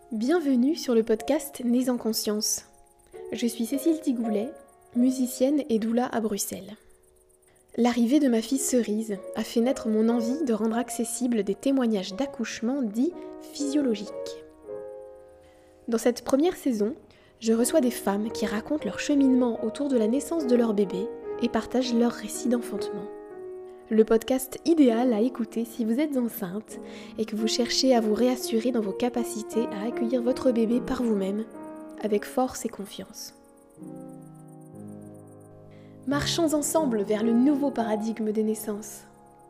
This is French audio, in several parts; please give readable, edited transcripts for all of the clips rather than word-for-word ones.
Bienvenue sur le podcast Nés en conscience. Je suis Cécile Tigoulet, musicienne et doula à Bruxelles. L'arrivée de ma fille Cerise a fait naître mon envie de rendre accessibles des témoignages d'accouchement dits physiologiques. Dans cette première saison, je reçois des femmes qui racontent leur cheminement autour de la naissance de leur bébé et partagent leur récit d'enfantement. Le podcast idéal à écouter si vous êtes enceinte et que vous cherchez à vous réassurer dans vos capacités à accueillir votre bébé par vous-même, avec force et confiance. Marchons ensemble vers le nouveau paradigme des naissances.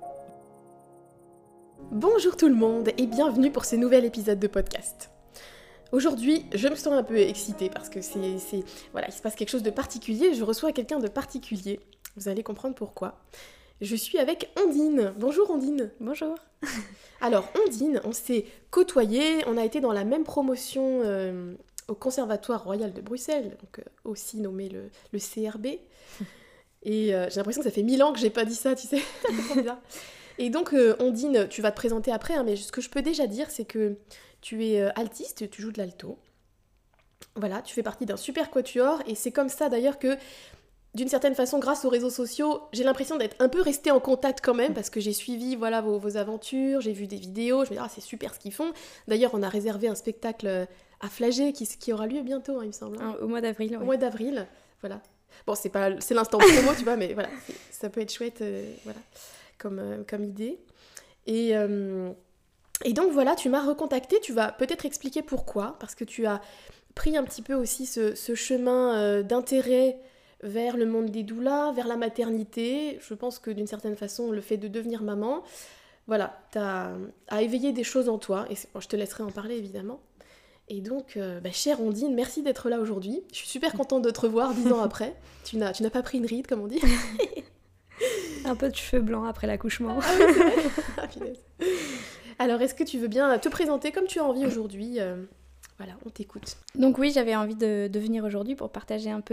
Bonjour tout le monde et bienvenue pour ce nouvel épisode de podcast. Aujourd'hui, je me sens un peu excitée parce que il se passe quelque chose de particulier, je reçois quelqu'un de particulier. Vous allez comprendre pourquoi. Je suis avec Ondine. Bonjour Ondine. Bonjour. Alors Ondine, on s'est côtoyés, on a été dans la même promotion au Conservatoire Royal de Bruxelles, donc aussi nommé le CRB. Et j'ai l'impression que ça fait 1000 ans que j'ai pas dit ça, tu sais. C'est trop bizarre. Et donc Ondine, tu vas te présenter après, hein, mais ce que je peux déjà dire, c'est que tu es altiste, tu joues de l'alto. Voilà, tu fais partie d'un super quatuor, et c'est comme ça d'ailleurs que d'une certaine façon, grâce aux réseaux sociaux, j'ai l'impression d'être un peu restée en contact quand même, parce que j'ai suivi vos aventures, j'ai vu des vidéos, je me dis c'est super ce qu'ils font. D'ailleurs, on a réservé un spectacle à Flagey qui aura lieu bientôt, hein, il me semble. Au mois d'avril. Au mois d'avril, voilà. Bon, c'est l'instant promo, tu vois, mais voilà, ça peut être chouette, voilà, comme idée. Et donc voilà, tu m'as recontactée, tu vas peut-être expliquer pourquoi, parce que tu as pris un petit peu aussi ce chemin d'intérêt vers le monde des doulas, vers la maternité. Je pense que d'une certaine façon, le fait de devenir maman, voilà, a éveillé des choses en toi, et je te laisserai en parler évidemment. Et donc, chère Ondine, merci d'être là aujourd'hui. Je suis super contente de te revoir 10 ans après. Tu n'as pas pris une ride, comme on dit. Un peu de cheveux blancs après l'accouchement. Ah oui, c'est vrai. Ah, punaise. Alors, est-ce que tu veux bien te présenter comme tu as envie aujourd'hui Voilà, on t'écoute. Donc oui, j'avais envie de venir aujourd'hui pour partager un peu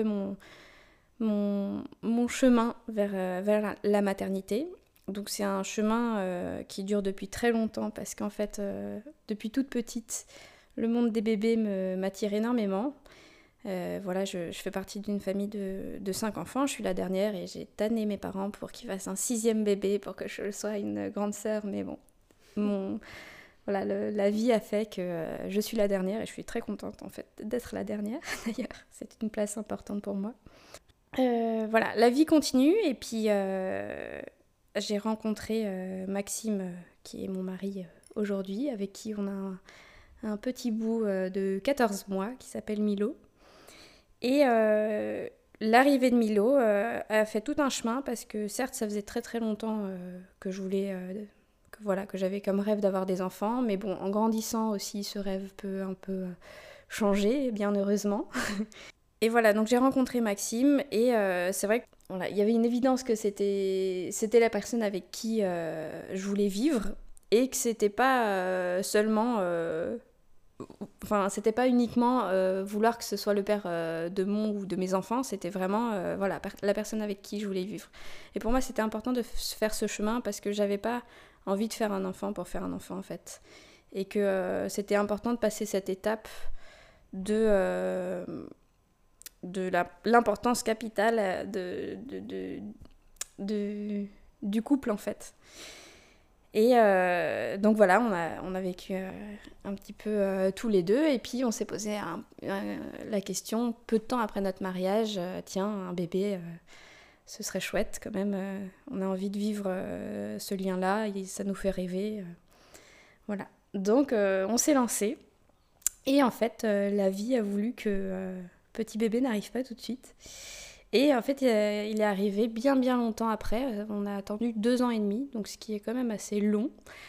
mon chemin vers la maternité. Donc c'est un chemin qui dure depuis très longtemps parce qu'en fait, depuis toute petite, le monde des bébés m'attire énormément. Voilà, je fais partie d'une famille de 5 enfants, je suis la dernière et j'ai tanné mes parents pour qu'ils fassent un 6e bébé pour que je sois une grande sœur, mais bon, voilà, la vie a fait que je suis la dernière et je suis très contente en fait d'être la dernière d'ailleurs, c'est une place importante pour moi. Voilà, la vie continue et puis j'ai rencontré Maxime qui est mon mari aujourd'hui, avec qui on a un petit bout de 14 mois qui s'appelle Milo. Et l'arrivée de Milo a fait tout un chemin parce que certes ça faisait très très longtemps que je voulais, que j'avais comme rêve d'avoir des enfants, mais bon, en grandissant aussi ce rêve peut un peu changer, bien heureusement. Et voilà, donc j'ai rencontré Maxime et c'est vrai qu'il y avait une évidence que c'était la personne avec qui je voulais vivre et que c'était pas seulement... c'était pas uniquement vouloir que ce soit le père de mon ou de mes enfants, c'était vraiment la personne avec qui je voulais vivre. Et pour moi, c'était important de faire ce chemin parce que j'avais pas envie de faire un enfant pour faire un enfant en fait. Et que c'était important de passer cette étape de l'importance capitale du couple en fait. Et donc voilà, on a vécu un petit peu tous les deux et puis on s'est posé la question peu de temps après notre mariage, tiens, un bébé, ce serait chouette quand même, on a envie de vivre ce lien-là, et ça nous fait rêver. Voilà, donc on s'est lancé et en fait la vie a voulu que... petit bébé n'arrive pas tout de suite. Et en fait, il est arrivé bien bien longtemps après. On a attendu 2 ans et demi, donc ce qui est quand même assez long.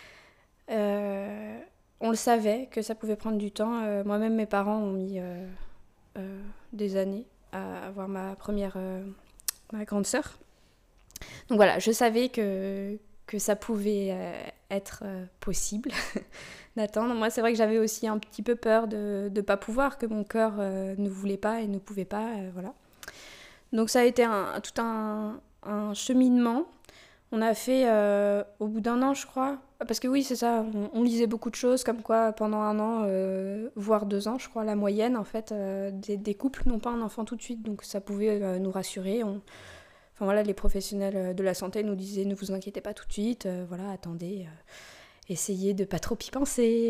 On le savait que ça pouvait prendre du temps. Moi-même, mes parents ont mis des années à avoir ma grande sœur. Donc voilà, je savais que ça pouvait être possible d'attendre. Moi, c'est vrai que j'avais aussi un petit peu peur de ne pas pouvoir, que mon cœur ne voulait pas et ne pouvait pas, voilà. Donc ça a été tout un cheminement On a fait au bout d'1 an, je crois. Parce que oui, c'est ça, on lisait beaucoup de choses, comme quoi pendant 1 an, voire 2 ans, je crois, la moyenne, en fait, des couples n'ont pas un enfant tout de suite, donc ça pouvait nous rassurer. Enfin voilà, les professionnels de la santé nous disaient ne vous inquiétez pas tout de suite, voilà, attendez, essayez de pas trop y penser.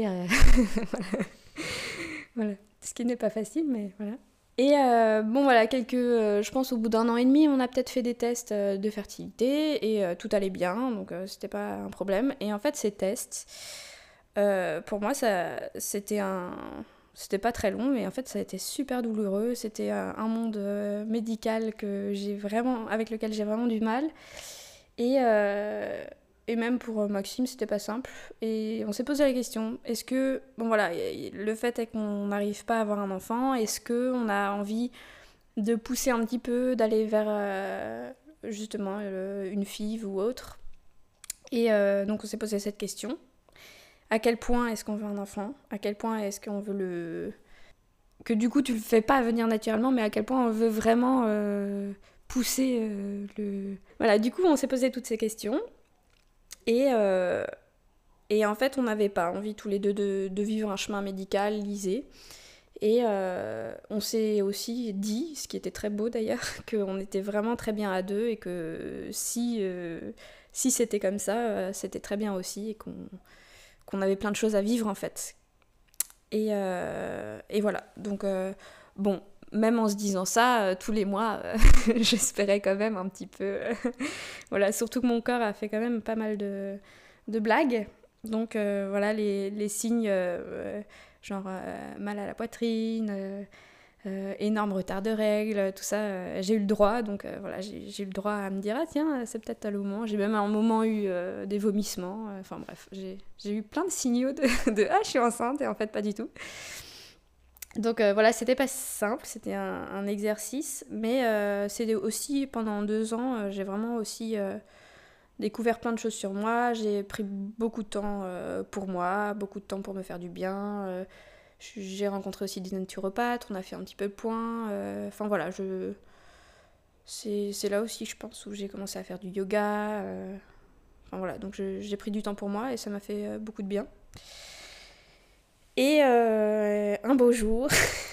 Voilà. Ce qui n'est pas facile, mais voilà. Et bon voilà, je pense au bout d'1 an et demi, on a peut-être fait des tests de fertilité et tout allait bien, donc c'était pas un problème. Et en fait, ces tests, pour moi, c'était pas très long, mais en fait, ça a été super douloureux. C'était un monde médical avec lequel j'ai vraiment du mal. Et, et même pour Maxime, c'était pas simple. Et on s'est posé la question, est-ce que, bon voilà, le fait est qu'on n'arrive pas à avoir un enfant, est-ce qu'on a envie de pousser un petit peu, d'aller vers justement une fille ou autre. Et donc on s'est posé cette question. À quel point est-ce qu'on veut un enfant ? À quel point est-ce qu'on veut que du coup tu le fais pas venir naturellement, mais à quel point on veut vraiment pousser Voilà, du coup on s'est posé toutes ces questions. Et en fait, on n'avait pas envie tous les deux de vivre un chemin médical lisé. Et on s'est aussi dit, ce qui était très beau d'ailleurs, qu'on était vraiment très bien à deux et que si c'était comme ça, c'était très bien aussi et qu'on avait plein de choses à vivre en fait. Et voilà. Donc, bon, même en se disant ça, tous les mois, j'espérais quand même un petit peu. Voilà, surtout que mon corps a fait quand même pas mal de blagues. Donc, voilà, les signes, genre mal à la poitrine, énorme retard de règles, tout ça, j'ai eu le droit. Donc, voilà, j'ai eu le droit à me dire, ah tiens, c'est peut-être à le moment. J'ai même à un moment eu des vomissements. Enfin, bref, j'ai eu plein de signaux de ah, je suis enceinte, et en fait, pas du tout. Donc voilà, c'était pas simple, c'était un exercice, mais c'était aussi pendant 2 ans, j'ai vraiment aussi découvert plein de choses sur moi. J'ai pris beaucoup de temps pour moi, beaucoup de temps pour me faire du bien. J'ai rencontré aussi des naturopathes, on a fait un petit peu le point. Enfin voilà, c'est là aussi, je pense, où j'ai commencé à faire du yoga. Enfin voilà, donc j'ai pris du temps pour moi et ça m'a fait beaucoup de bien. Et un beau jour,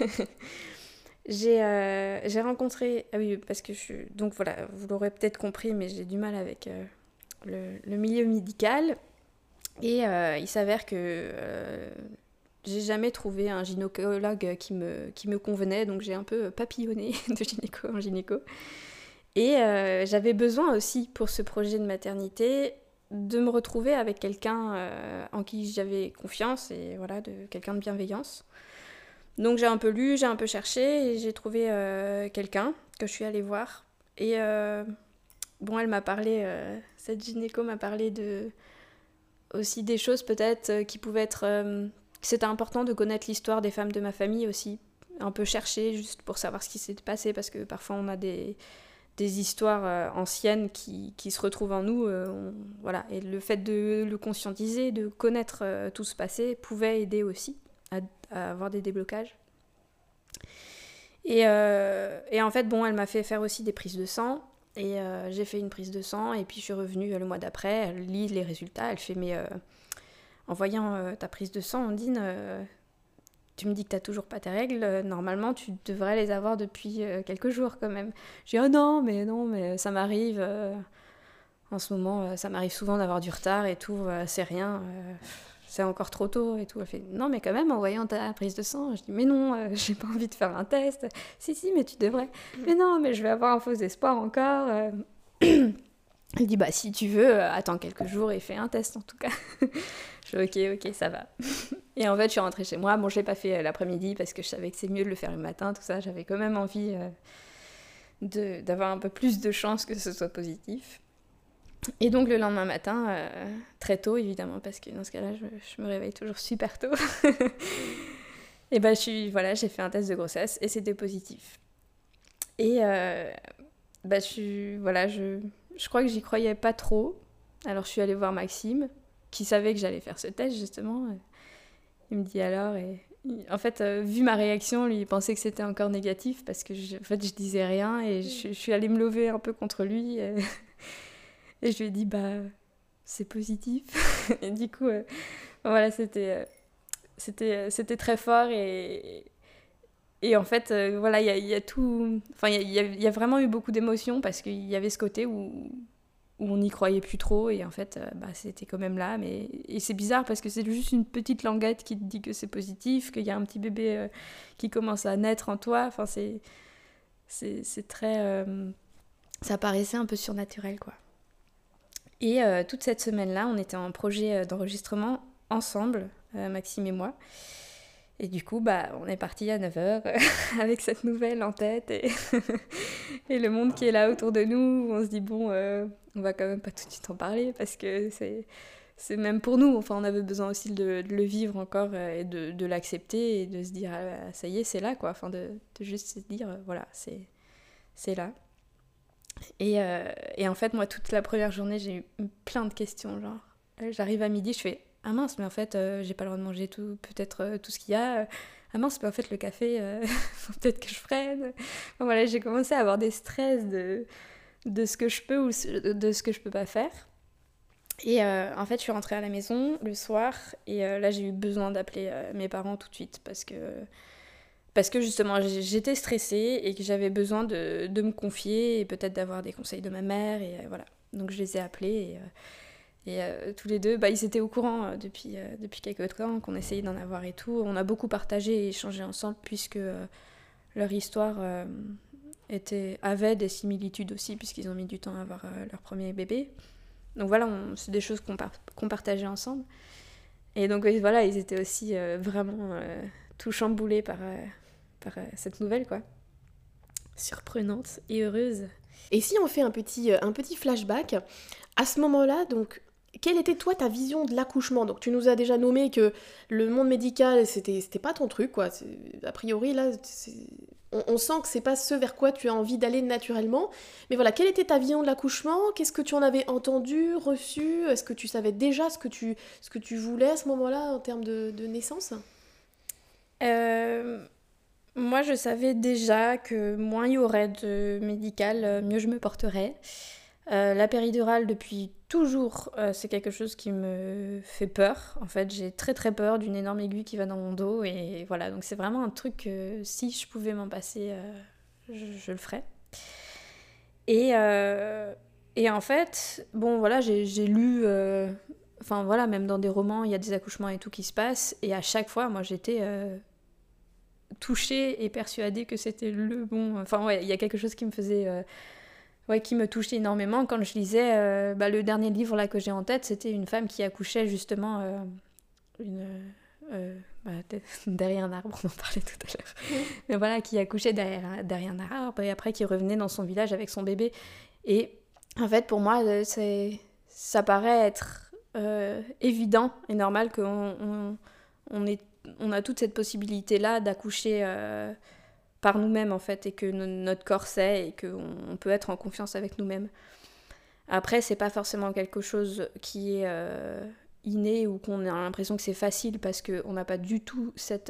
j'ai rencontré... Ah oui, parce que donc voilà, vous l'aurez peut-être compris, mais j'ai du mal avec le milieu médical. Et il s'avère que j'ai jamais trouvé un gynécologue qui me convenait, donc j'ai un peu papillonné de gynéco en gynéco. Et j'avais besoin aussi, pour ce projet de maternité, de me retrouver avec quelqu'un en qui j'avais confiance et voilà, quelqu'un de bienveillance. Donc j'ai un peu lu, j'ai un peu cherché et j'ai trouvé quelqu'un que je suis allée voir. Et bon, elle m'a parlé, cette gynéco m'a parlé aussi des choses peut-être qui pouvaient être... c'était important de connaître l'histoire des femmes de ma famille aussi. Un peu chercher juste pour savoir ce qui s'est passé parce que parfois on a des histoires anciennes qui se retrouvent en nous. Voilà. Et le fait de le conscientiser, de connaître tout ce passé, pouvait aider aussi à avoir des déblocages. Et en fait, bon, elle m'a fait faire aussi des prises de sang. Et j'ai fait une prise de sang. Et puis je suis revenue le mois d'après. Elle lit les résultats. Elle fait, mais en voyant ta prise de sang, Ondine... tu me dis que t'as toujours pas tes règles, normalement tu devrais les avoir depuis quelques jours quand même. J'ai dit oh non mais ça m'arrive, en ce moment ça m'arrive souvent d'avoir du retard et tout, c'est rien, c'est encore trop tôt et tout. Elle fait non mais quand même en voyant ta prise de sang, je dis mais non, j'ai pas envie de faire un test, si mais tu devrais, mais non mais je vais avoir un faux espoir encore. Elle dit bah si tu veux, attends quelques jours et fais un test en tout cas. Je dis ok ça va. Et en fait, je suis rentrée chez moi. Bon, je l'ai pas fait l'après-midi parce que je savais que c'est mieux de le faire le matin, tout ça. J'avais quand même envie d'avoir un peu plus de chance que ce soit positif. Et donc, le lendemain matin, très tôt, évidemment, parce que dans ce cas-là, je me réveille toujours super tôt. Et ben, j'ai fait un test de grossesse et c'était positif. Et je crois que j'y croyais pas trop. Alors, je suis allée voir Maxime, qui savait que j'allais faire ce test, justement. Il me dit alors, et en fait, vu ma réaction, lui, il pensait que c'était encore négatif parce que je disais rien et je suis allée me lever un peu contre lui. Et je lui ai dit, bah, c'est positif. Et du coup, voilà, c'était très fort. Et en fait, voilà, il y a tout... Enfin, il y a vraiment eu beaucoup d'émotions parce qu'il y avait ce côté où on n'y croyait plus trop. Et en fait, bah, c'était quand même là. Et c'est bizarre parce que c'est juste une petite languette qui te dit que c'est positif, qu'il y a un petit bébé qui commence à naître en toi. Enfin, c'est très... ça paraissait un peu surnaturel, quoi. Et toute cette semaine-là, on était en projet d'enregistrement ensemble, Maxime et moi. Et du coup, bah, on est parti à 9h avec cette nouvelle en tête et, et le monde qui est là autour de nous. On se dit, bon, on va quand même pas tout de suite en parler parce que c'est même pour nous. Enfin, on avait besoin aussi de le vivre encore et de l'accepter et de se dire, ah, ça y est, c'est là, quoi. Enfin, de juste se dire, voilà, c'est là. Et en fait, moi, toute la première journée, j'ai eu plein de questions. Genre, j'arrive à midi, je fais ah mince, mais en fait, j'ai pas le droit de manger tout, peut-être tout ce qu'il y a. Ah mince, mais en fait, le café, faut peut-être que je prenne. Enfin, voilà, j'ai commencé à avoir des stress de ce que je peux ou de ce que je peux pas faire. Et en fait, je suis rentrée à la maison le soir et là, j'ai eu besoin d'appeler mes parents tout de suite parce que justement, j'étais stressée et que j'avais besoin de me confier et peut-être d'avoir des conseils de ma mère. Et voilà. Donc je les ai appelés et tous les deux, bah, ils étaient au courant depuis quelques temps qu'on essayait d'en avoir et tout. On a beaucoup partagé et échangé ensemble puisque leur histoire avait des similitudes aussi puisqu'ils ont mis du temps à avoir leur premier bébé. Donc voilà, c'est des choses qu'on partageait ensemble. Et donc voilà, ils étaient aussi vraiment tout chamboulés par cette nouvelle, quoi. Surprenante et heureuse. Et si on fait un petit flashback, à ce moment-là, donc, quelle était toi ta vision de l'accouchement? Donc tu nous as déjà nommé que le monde médical, c'était pas ton truc, quoi. A priori, là, on sent que c'est pas ce vers quoi tu as envie d'aller naturellement. Mais voilà, quelle était ta vision de l'accouchement? Qu'est-ce que tu en avais entendu, reçu? Est-ce que tu savais déjà ce que tu voulais à ce moment-là en termes de naissance? Moi, je savais déjà que moins il y aurait de médical, mieux je me porterais. La péridurale, depuis toujours, c'est quelque chose qui me fait peur. En fait, j'ai très très peur d'une énorme aiguille qui va dans mon dos. Et voilà, donc c'est vraiment un truc que si je pouvais m'en passer, je le ferais. Et en fait, bon voilà, j'ai lu... Enfin voilà, même dans des romans, il y a des accouchements et tout qui se passent. Et à chaque fois, moi, j'étais... touchée et persuadée que c'était le bon... Enfin ouais, il y a quelque chose qui me faisait... qui me touchait énormément. Quand je lisais le dernier livre là que j'ai en tête, c'était une femme qui accouchait justement derrière un arbre, on en parlait tout à l'heure. Mais voilà, qui accouchait derrière un arbre et après qui revenait dans son village avec son bébé. Et en fait, pour moi, ça paraît être évident et normal qu'on a toute cette possibilité-là d'accoucher par nous-mêmes, en fait, et que notre corps sait et qu'on peut être en confiance avec nous-mêmes. Après, c'est pas forcément quelque chose qui est inné ou qu'on a l'impression que c'est facile parce qu'on n'a pas du tout cette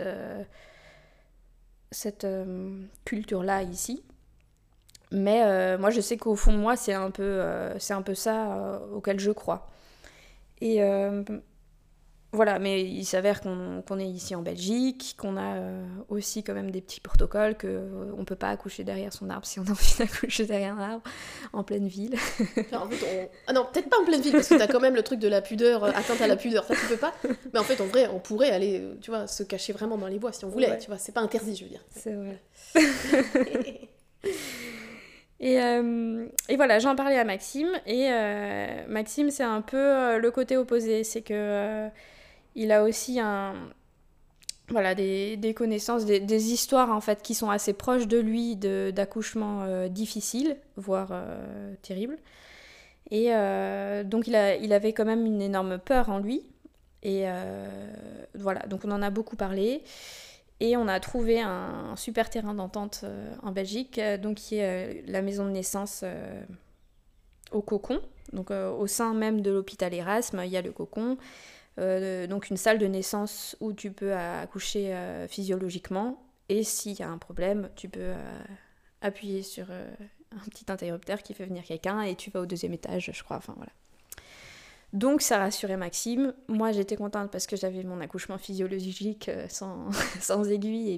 culture-là ici. Mais moi, je sais qu'au fond de moi, c'est un peu ça auquel je crois. Et voilà, mais il s'avère qu'on est ici en Belgique, qu'on a aussi quand même des petits protocoles, qu'on ne peut pas accoucher derrière son arbre si on a envie d'accoucher derrière un arbre en pleine ville. Enfin, en fait, ah non, peut-être pas en pleine ville, parce que t'as quand même le truc de la pudeur, atteinte à la pudeur, ça tu peux pas. Mais en fait, en vrai, on pourrait aller, tu vois, se cacher vraiment dans les bois si on voulait, tu vois, c'est pas interdit, je veux dire. C'est vrai. Et voilà, j'en parlais à Maxime, et Maxime, c'est un peu le côté opposé, c'est que il a aussi des connaissances, des histoires en fait qui sont assez proches de lui, d'accouchements difficiles, voire terribles. Et donc il avait quand même une énorme peur en lui. Et voilà, donc on en a beaucoup parlé. Et on a trouvé un super terrain d'entente en Belgique, donc qui est la maison de naissance au Cocon. Donc au sein même de l'hôpital Erasme, il y a le Cocon. Donc une salle de naissance où tu peux accoucher physiologiquement. Et s'il y a un problème, tu peux appuyer sur un petit interrupteur qui fait venir quelqu'un et tu vas au 2e étage, je crois, enfin voilà. Donc ça rassurait Maxime. Moi j'étais contente parce que j'avais mon accouchement physiologique sans aiguille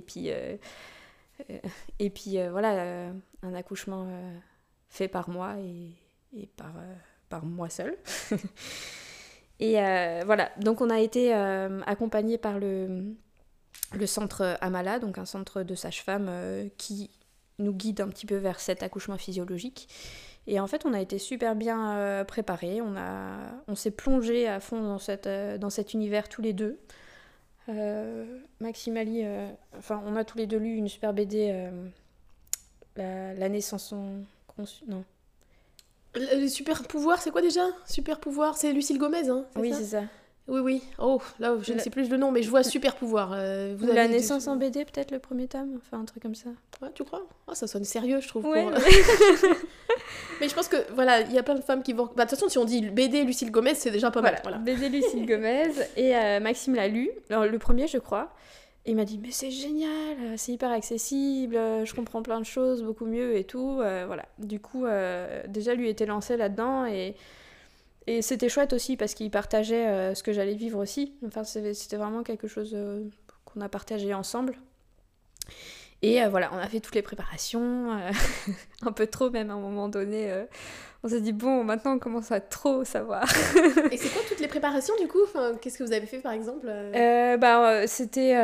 et puis voilà, un accouchement fait par moi et par moi seule. Et voilà, donc on a été accompagnés par le centre Amala, donc un centre de sage-femme qui nous guide un petit peu vers cet accouchement physiologique. Et en fait, on a été super bien préparés. On s'est plongé à fond dans cet univers tous les deux. Maxime Ali, on a tous les deux lu une super BD, La naissance en... Non. Le super pouvoir, c'est quoi déjà? Super pouvoir, c'est Lucille Gomez, hein? Oui, c'est ça. Oui. Oh, là, je ne sais plus le nom, mais je vois super pouvoir. Ou La naissance en BD, peut-être le premier tome, enfin un truc comme ça. Ouais, tu crois? Ça sonne sérieux, je trouve. Ouais, Mais je pense que, voilà, il y a plein de femmes qui vont... de toute façon, si on dit BD Lucille Gomez, c'est déjà pas mal. Voilà. BD Lucille Gomez, et Maxime l'a lu, alors, le premier, je crois. Et il m'a dit, mais c'est génial, c'est hyper accessible, je comprends plein de choses, beaucoup mieux et tout. Voilà. Du coup, déjà, lui était lancé là-dedans et c'était chouette aussi parce qu'il partageait ce que j'allais vivre aussi. Enfin, c'était vraiment quelque chose qu'on a partagé ensemble. Et voilà, on a fait toutes les préparations, un peu trop même à un moment donné. On s'est dit, bon, maintenant on commence à trop savoir. Et c'est quoi toutes les préparations du coup? Qu'est-ce que vous avez fait par exemple? C'était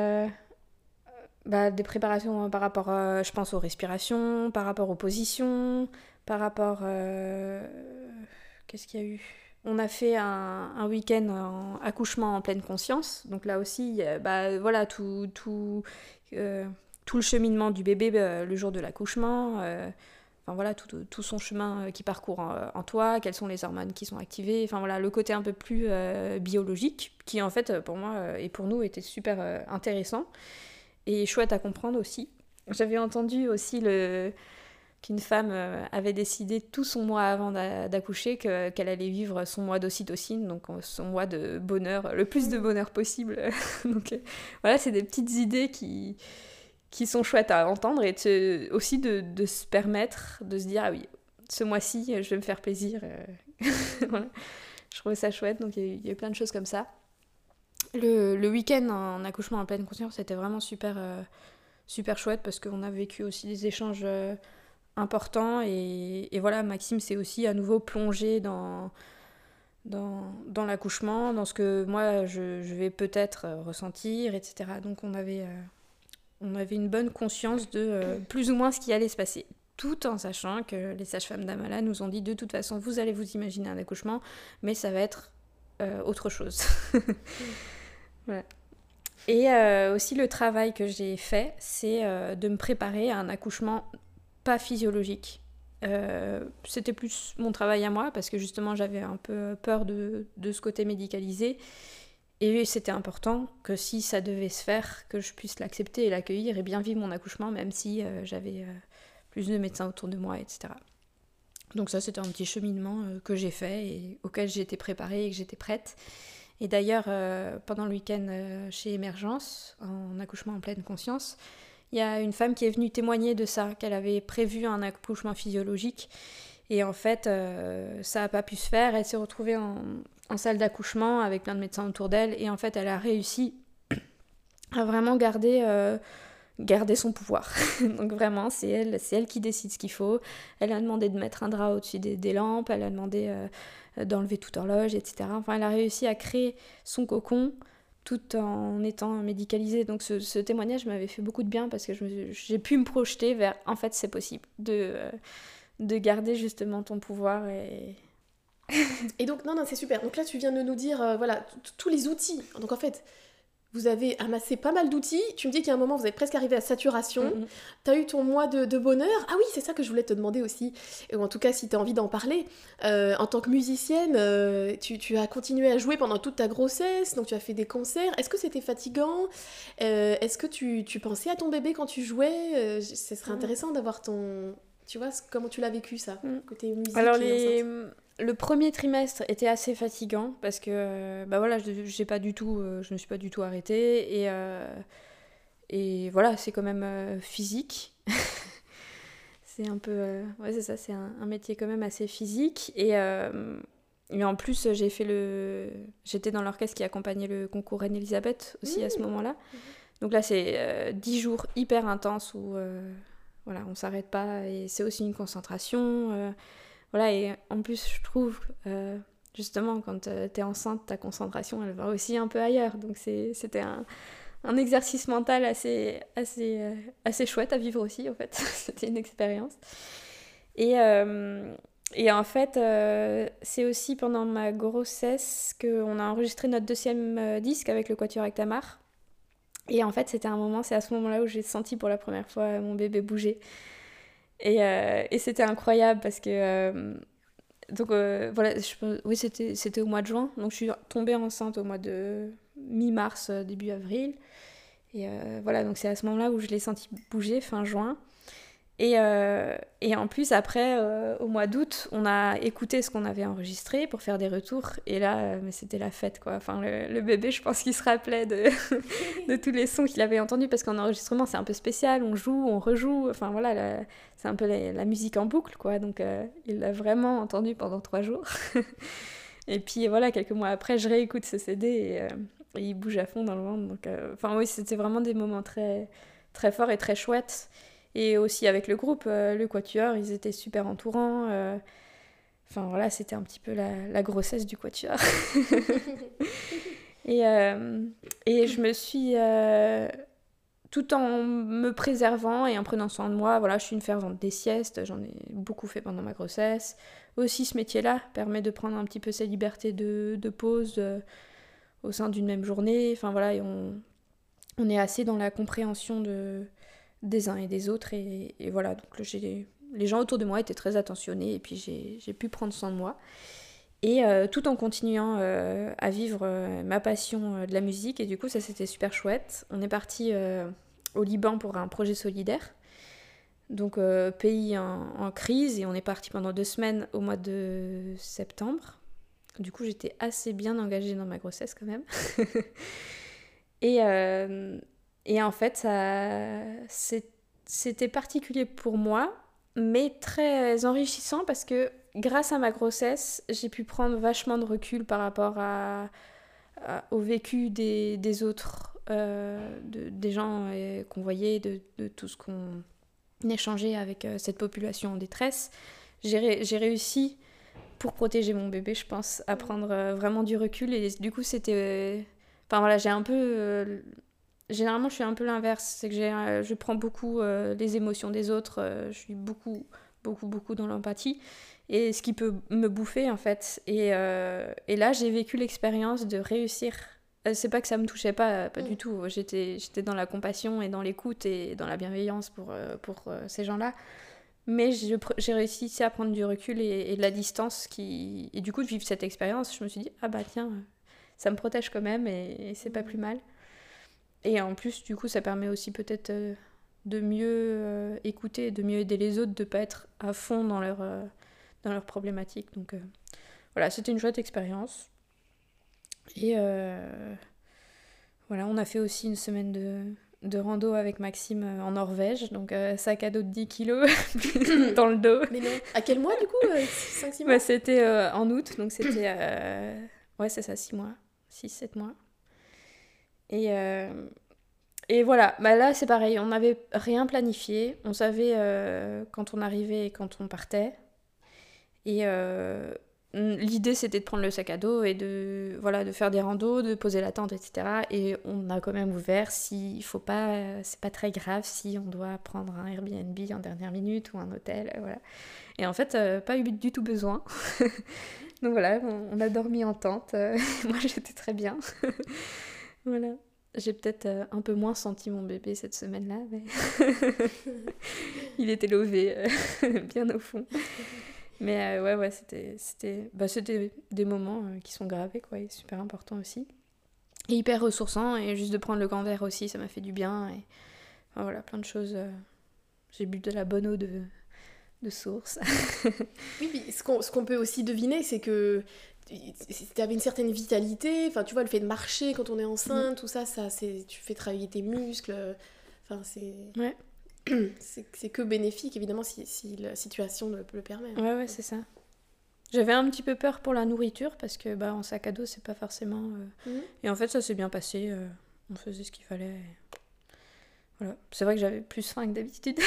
des préparations par rapport, je pense, aux respirations, par rapport aux positions, par rapport... Qu'est-ce qu'il y a eu? On a fait un week-end en accouchement en pleine conscience. Donc là aussi, voilà, tout le cheminement du bébé le jour de l'accouchement. Enfin voilà, tout son chemin qui parcourt en toi, quelles sont les hormones qui sont activées. Enfin voilà, le côté un peu plus biologique qui en fait pour moi et pour nous était super intéressant et chouette à comprendre aussi. J'avais entendu aussi qu'une femme avait décidé tout son mois avant d'accoucher qu'elle allait vivre son mois d'ocytocine, donc son mois de bonheur, le plus de bonheur possible. Donc voilà, c'est des petites idées qui sont chouettes à entendre et aussi de se permettre de se dire, ah oui, ce mois-ci, je vais me faire plaisir. Voilà. Je trouvais ça chouette, donc il y a eu plein de choses comme ça. Le week-end en accouchement en pleine conscience, c'était vraiment super chouette parce qu'on a vécu aussi des échanges importants et voilà, Maxime s'est aussi à nouveau plongé dans l'accouchement, dans ce que moi je vais peut-être ressentir, etc. Donc on avait une bonne conscience de plus ou moins ce qui allait se passer, tout en sachant que les sages-femmes d'Amala nous ont dit de toute façon vous allez vous imaginer un accouchement, mais ça va être autre chose. Voilà. Et aussi le travail que j'ai fait, c'est de me préparer à un accouchement pas physiologique. C'était plus mon travail à moi parce que justement j'avais un peu peur de ce côté médicalisé et c'était important que si ça devait se faire, que je puisse l'accepter et l'accueillir et bien vivre mon accouchement même si j'avais plus de médecins autour de moi, etc. Donc ça c'était un petit cheminement que j'ai fait et auquel j'ai été préparée et que j'étais prête. Et d'ailleurs pendant le week-end chez Émergence, en accouchement en pleine conscience, il y a une femme qui est venue témoigner de ça, qu'elle avait prévu un accouchement physiologique. Et en fait, ça n'a pas pu se faire. Elle s'est retrouvée en salle d'accouchement avec plein de médecins autour d'elle. Et en fait, elle a réussi à vraiment garder son pouvoir. Donc vraiment, c'est elle qui décide ce qu'il faut. Elle a demandé de mettre un drap au-dessus des lampes. Elle a demandé d'enlever toute horloge, etc. Enfin, elle a réussi à créer son cocon tout en étant médicalisée. Donc ce témoignage m'avait fait beaucoup de bien parce que j'ai pu me projeter vers, en fait, c'est possible de garder justement ton pouvoir Et donc, non, c'est super. Donc là, tu viens de nous dire, voilà, tous les outils. Donc en fait, vous avez amassé pas mal d'outils. Tu me dis qu'à un moment, vous êtes presque arrivé à saturation. Tu as eu ton mois de bonheur. Ah oui, c'est ça que je voulais te demander aussi. Ou en tout cas, si tu as envie d'en parler. En tant que musicienne, tu as continué à jouer pendant toute ta grossesse. Donc tu as fait des concerts. Est-ce que c'était fatigant? Est-ce que tu pensais à ton bébé quand tu jouais? Ce serait intéressant d'avoir ton... Tu vois, comment tu l'as vécu ça, côté musique? Alors le premier trimestre était assez fatigant parce que voilà, je me suis pas du tout arrêtée et voilà, c'est quand même physique. c'est un peu... ouais, c'est ça, c'est un métier quand même assez physique. Et en plus, j'étais dans l'orchestre qui accompagnait le concours Reine-Élisabeth aussi à ce moment-là. Donc là, c'est 10 jours hyper intenses où voilà, on s'arrête pas. Et c'est aussi une concentration. Voilà, et en plus, je trouve, justement, quand t'es enceinte, ta concentration, elle va aussi un peu ailleurs. Donc c'était un exercice mental assez chouette à vivre aussi, en fait. C'était une expérience. Et en fait, c'est aussi pendant ma grossesse qu'on a enregistré notre 2e disque avec le Quatuor Act Tamar. Et en fait, c'est à ce moment-là où j'ai senti pour la première fois mon bébé bouger. Et c'était incroyable parce que... donc voilà, oui, c'était au mois de juin. Donc je suis tombée enceinte au mois de mi-mars, début avril. Et voilà, donc c'est à ce moment-là où je l'ai senti bouger, fin juin. Et en plus, après, au mois d'août, on a écouté ce qu'on avait enregistré pour faire des retours. Et là, mais c'était la fête, quoi. Enfin, le bébé, je pense qu'il se rappelait de tous les sons qu'il avait entendus, parce qu'en enregistrement, c'est un peu spécial. On joue, on rejoue. Enfin, voilà, c'est un peu la musique en boucle, quoi. Donc, il l'a vraiment entendu pendant 3 jours. Et puis, voilà, quelques mois après, je réécoute ce CD et il bouge à fond dans le ventre. Donc, enfin, oui, c'était vraiment des moments très, très forts et très chouettes. Et aussi avec le groupe, le Quatuor, ils étaient super entourants. Enfin voilà, c'était un petit peu la grossesse du Quatuor. et je me suis, tout en me préservant et en prenant soin de moi, voilà, je suis une fervente des siestes, j'en ai beaucoup fait pendant ma grossesse. Aussi, ce métier-là permet de prendre un petit peu ses libertés de pause au sein d'une même journée. Enfin voilà, et on est assez dans la compréhension des uns et des autres, et voilà, donc les gens autour de moi étaient très attentionnés, et puis j'ai pu prendre soin de moi, et tout en continuant à vivre ma passion de la musique. Et du coup ça, c'était super chouette. On est parti au Liban pour un projet solidaire, donc pays en crise, et on est parti pendant 2 semaines au mois de septembre. Du coup j'étais assez bien engagée dans ma grossesse quand même. Et en fait, c'était particulier pour moi, mais très enrichissant, parce que grâce à ma grossesse, j'ai pu prendre vachement de recul par rapport au vécu des autres, des gens qu'on voyait, de tout ce qu'on échangeait avec cette population en détresse. J'ai réussi, pour protéger mon bébé, je pense, à prendre vraiment du recul, et du coup, c'était... Enfin voilà, j'ai un peu... Généralement, je suis un peu l'inverse. C'est que je prends beaucoup les émotions des autres. Je suis beaucoup dans l'empathie. Et ce qui peut me bouffer, en fait. Et là, j'ai vécu l'expérience de réussir. C'est pas que ça me touchait pas du tout. J'étais dans la compassion et dans l'écoute et dans la bienveillance pour ces gens-là. Mais j'ai réussi à prendre du recul et de la distance. Et du coup, de vivre cette expérience, je me suis dit, ah bah tiens, ça me protège quand même, et c'est pas plus mal. Et en plus, du coup, ça permet aussi peut-être de mieux écouter, de mieux aider les autres, de ne pas être à fond dans leur problématique. Donc voilà, c'était une chouette expérience. Et voilà, on a fait aussi une semaine de rando avec Maxime en Norvège, donc sac à dos de 10 kilos dans le dos. Mais non, à quel mois du coup 5-6 mois C'était en août, donc c'était... ouais, c'est ça, 6-7 mois. Et voilà, bah là c'est pareil, on n'avait rien planifié, on savait quand on arrivait et quand on partait. Et l'idée c'était de prendre le sac à dos et de faire des randos, de poser la tente, etc. Et on a quand même ouvert, s'il faut pas, c'est pas très grave si on doit prendre un Airbnb en dernière minute ou un hôtel, voilà. Et en fait, pas eu du tout besoin. Donc voilà, on a dormi en tente, moi j'étais très bien. Voilà. J'ai peut-être un peu moins senti mon bébé cette semaine-là, mais il était lové bien au fond. Mais ouais, c'était des moments qui sont gravés, quoi, et super importants aussi. Et hyper ressourçants, et juste de prendre le grand verre aussi, ça m'a fait du bien. Et enfin, voilà, plein de choses. J'ai bu de la bonne eau de source. Oui, puis ce qu'on peut aussi deviner, c'est que tu avais une certaine vitalité, enfin tu vois, le fait de marcher quand on est enceinte, tout ça tu fais travailler tes muscles, enfin c'est... Ouais. c'est que bénéfique, évidemment, si la situation le permet. Ouais, c'est ça. J'avais un petit peu peur pour la nourriture parce que en sac à dos, c'est pas forcément. Et en fait, ça s'est bien passé. On faisait ce qu'il fallait. Voilà. C'est vrai que j'avais plus faim que d'habitude.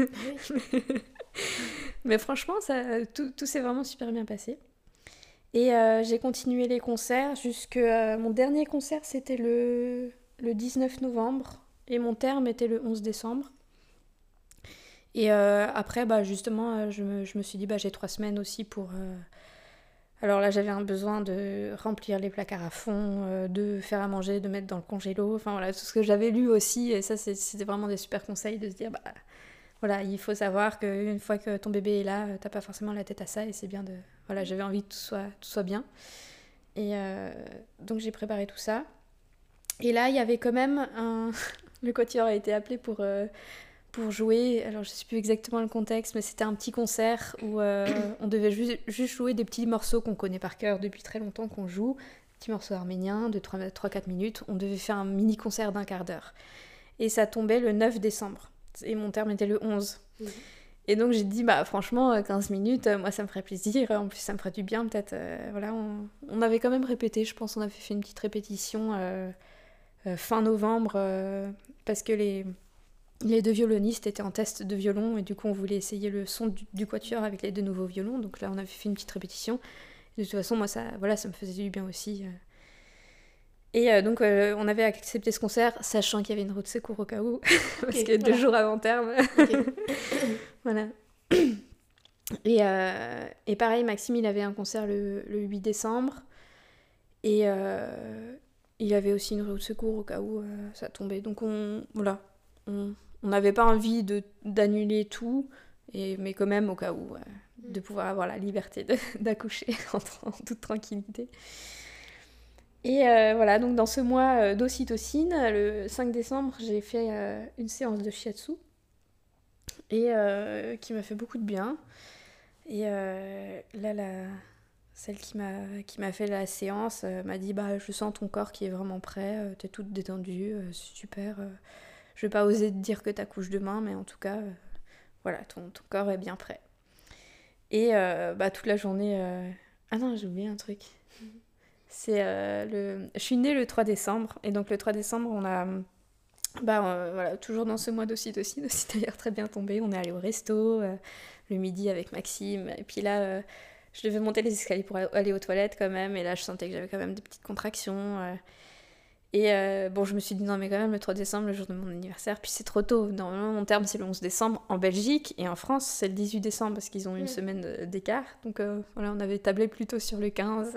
Mais franchement, tout s'est vraiment super bien passé. Et j'ai continué les concerts jusqu'à mon dernier concert, c'était le 19 novembre. Et mon terme était le 11 décembre. Et après, justement, je me suis dit, j'ai 3 semaines aussi pour... Alors là, j'avais un besoin de remplir les placards à fond, de faire à manger, de mettre dans le congélo. Enfin voilà, tout ce que j'avais lu aussi. Et ça, c'était vraiment des super conseils de se dire, voilà, il faut savoir qu'une fois que ton bébé est là, t'as pas forcément la tête à ça. Et c'est bien de... Voilà, j'avais envie que tout soit bien. Et donc j'ai préparé tout ça. Et là, il y avait quand même le quatuor a été appelé pour jouer. Alors, je sais plus exactement le contexte, mais c'était un petit concert où on devait juste jouer des petits morceaux qu'on connaît par cœur depuis très longtemps, qu'on joue. Petits morceaux arméniens de 3-4 minutes. On devait faire un mini-concert d'1 quart d'heure. Et ça tombait le 9 décembre. Et mon terme était le 11. Mmh. Et donc, j'ai dit, franchement, 15 minutes, moi, ça me ferait plaisir. En plus, ça me ferait du bien, peut-être. Voilà, on avait quand même répété. Je pense on avait fait une petite répétition fin novembre parce que les 2 violonistes étaient en test de violon et du coup on voulait essayer le son du quatuor avec les 2 nouveaux violons, donc là on avait fait une petite répétition. De toute façon moi ça me faisait du bien aussi. Et donc on avait accepté ce concert sachant qu'il y avait une roue de secours au cas où, parce que 2 jours avant terme. Voilà. Et pareil, Maxime il avait un concert le 8 décembre et il avait aussi une roue de secours au cas où ça tombait. Donc on n'avait pas envie d'annuler tout, mais quand même au cas où, de pouvoir avoir la liberté d'accoucher en toute tranquillité. Et voilà, donc dans ce mois d'ocytocine, le 5 décembre, j'ai fait une séance de shiatsu, et qui m'a fait beaucoup de bien. Et là, celle qui m'a fait la séance m'a dit je sens ton corps qui est vraiment prêt, t'es toute détendue, c'est super. Je vais pas oser te dire que t'accouches demain, mais en tout cas, voilà, ton corps est bien prêt. Et toute la journée... Ah non, j'ai oublié un truc. C'est je suis née le 3 décembre, et donc le 3 décembre, on a... voilà, toujours dans ce mois d'ocytocine, aussi d'ailleurs très bien tombé, on est allé au resto, le midi avec Maxime, et puis là... je devais monter les escaliers pour aller aux toilettes quand même, et là je sentais que j'avais quand même des petites contractions. Et je me suis dit non mais quand même le 3 décembre, le jour de mon anniversaire, puis c'est trop tôt. Normalement mon terme c'est le 11 décembre en Belgique, et en France c'est le 18 décembre parce qu'ils ont une semaine d'écart. Donc voilà, on avait tablé plutôt sur le 15.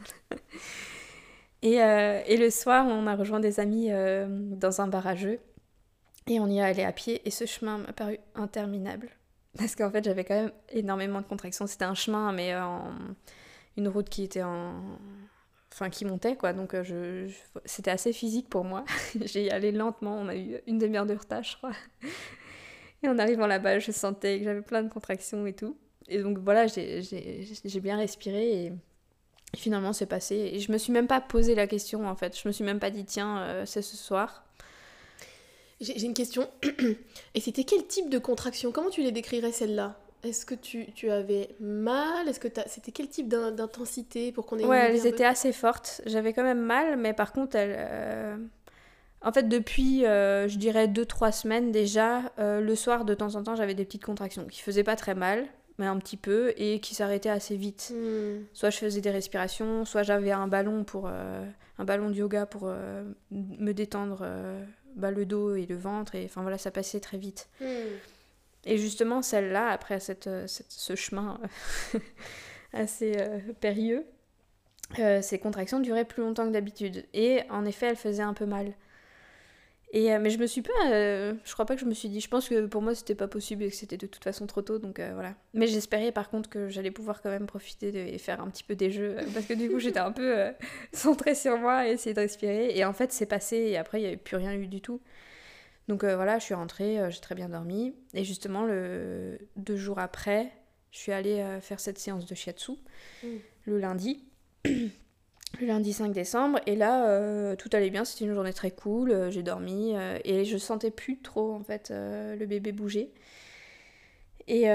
Et le soir on a rejoint des amis dans un bar à jeux, et on y est allé à pied, et ce chemin m'a paru interminable. Parce qu'en fait, j'avais quand même énormément de contractions. C'était un chemin, mais une route qui était qui montait, quoi. Donc, c'était assez physique pour moi. J'ai allé lentement. On a eu une demi-heure de retard, je crois. Et en arrivant là-bas, je sentais que j'avais plein de contractions et tout. Et donc, voilà, j'ai bien respiré. Et finalement, c'est passé. Et je me suis même pas posé la question, en fait. Je me suis même pas dit, tiens, c'est ce soir. J'ai une question. Et c'était quel type de contraction? Comment tu les décrirais, celles-là? Est-ce que tu avais mal? C'était quel type d'intensité pour qu'on ait Ouais, elles étaient assez fortes. J'avais quand même mal, mais par contre, en fait, depuis, je dirais 2-3 semaines déjà, le soir, de temps en temps, j'avais des petites contractions qui faisaient pas très mal, mais un petit peu, et qui s'arrêtaient assez vite. Soit je faisais des respirations, soit j'avais un ballon de yoga pour me détendre... le dos et le ventre, et enfin voilà, ça passait très vite. Et justement, celle-là, après ce chemin assez périlleux, ces contractions duraient plus longtemps que d'habitude. Et en effet, elles faisaient un peu mal. Mais je me suis pas... je crois pas que je me suis dit... Je pense que pour moi, c'était pas possible et que c'était de toute façon trop tôt, donc voilà. Mais j'espérais par contre que j'allais pouvoir quand même profiter et faire un petit peu des jeux, parce que du coup, j'étais un peu centrée sur moi et essayer de respirer. Et en fait, c'est passé, et après, il n'y avait plus rien eu du tout. Donc voilà, je suis rentrée, j'ai très bien dormi. Et justement, 2 jours après, je suis allée faire cette séance de shiatsu, le lundi. le lundi 5 décembre, et là, tout allait bien, c'était une journée très cool, j'ai dormi, et je sentais plus trop, en fait, le bébé bouger. Et,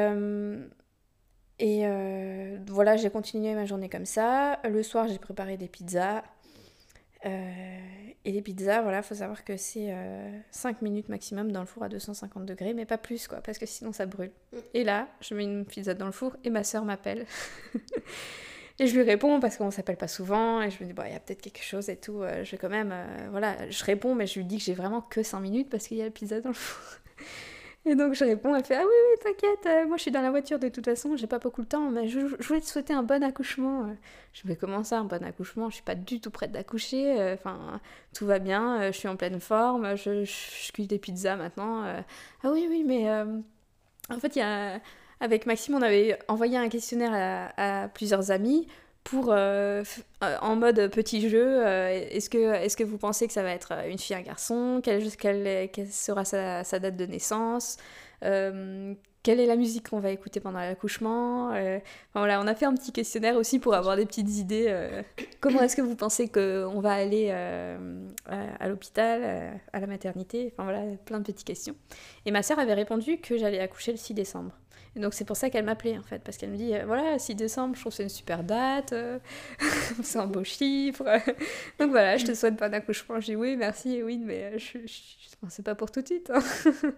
voilà, j'ai continué ma journée comme ça. Le soir, j'ai préparé des pizzas. Et les pizzas, voilà, faut savoir que c'est 5 minutes maximum dans le four à 250 degrés, mais pas plus, quoi, parce que sinon ça brûle. Et là, je mets une pizza dans le four et ma sœur m'appelle. Et je lui réponds parce qu'on s'appelle pas souvent, et je me dis, bon, il y a peut-être quelque chose et tout. Je vais quand même, voilà, je réponds, mais je lui dis que j'ai vraiment que 5 minutes parce qu'il y a la pizza dans le four. Et donc je réponds, elle fait, ah oui, oui, t'inquiète, moi je suis dans la voiture de toute façon, j'ai pas beaucoup de temps, mais je voulais te souhaiter un bon accouchement. Je me comment ça, un bon accouchement? Je suis pas du tout prête d'accoucher, enfin, tout va bien, je suis en pleine forme, je cuis des pizzas maintenant. Ah oui, oui, mais en fait, avec Maxime, on avait envoyé un questionnaire à plusieurs amis pour, en mode petit jeu, est-ce que vous pensez que ça va être une fille, un garçon? Quelle sera sa date de naissance? Quelle est la musique qu'on va écouter pendant l'accouchement? Enfin, voilà, on a fait un petit questionnaire aussi pour avoir des petites idées. Comment est-ce que vous pensez qu'on va aller à l'hôpital, à la maternité? Enfin voilà, plein de petites questions. Et ma sœur avait répondu que j'allais accoucher le 6 décembre. Et donc c'est pour ça qu'elle m'appelait en fait, parce qu'elle me dit, voilà, 6 décembre, je trouve que c'est une super date, c'est un beau chiffre. Donc voilà, je te souhaite bon accouchement. J'ai dit oui, merci, oui, mais c'est pas pour tout de suite. Hein.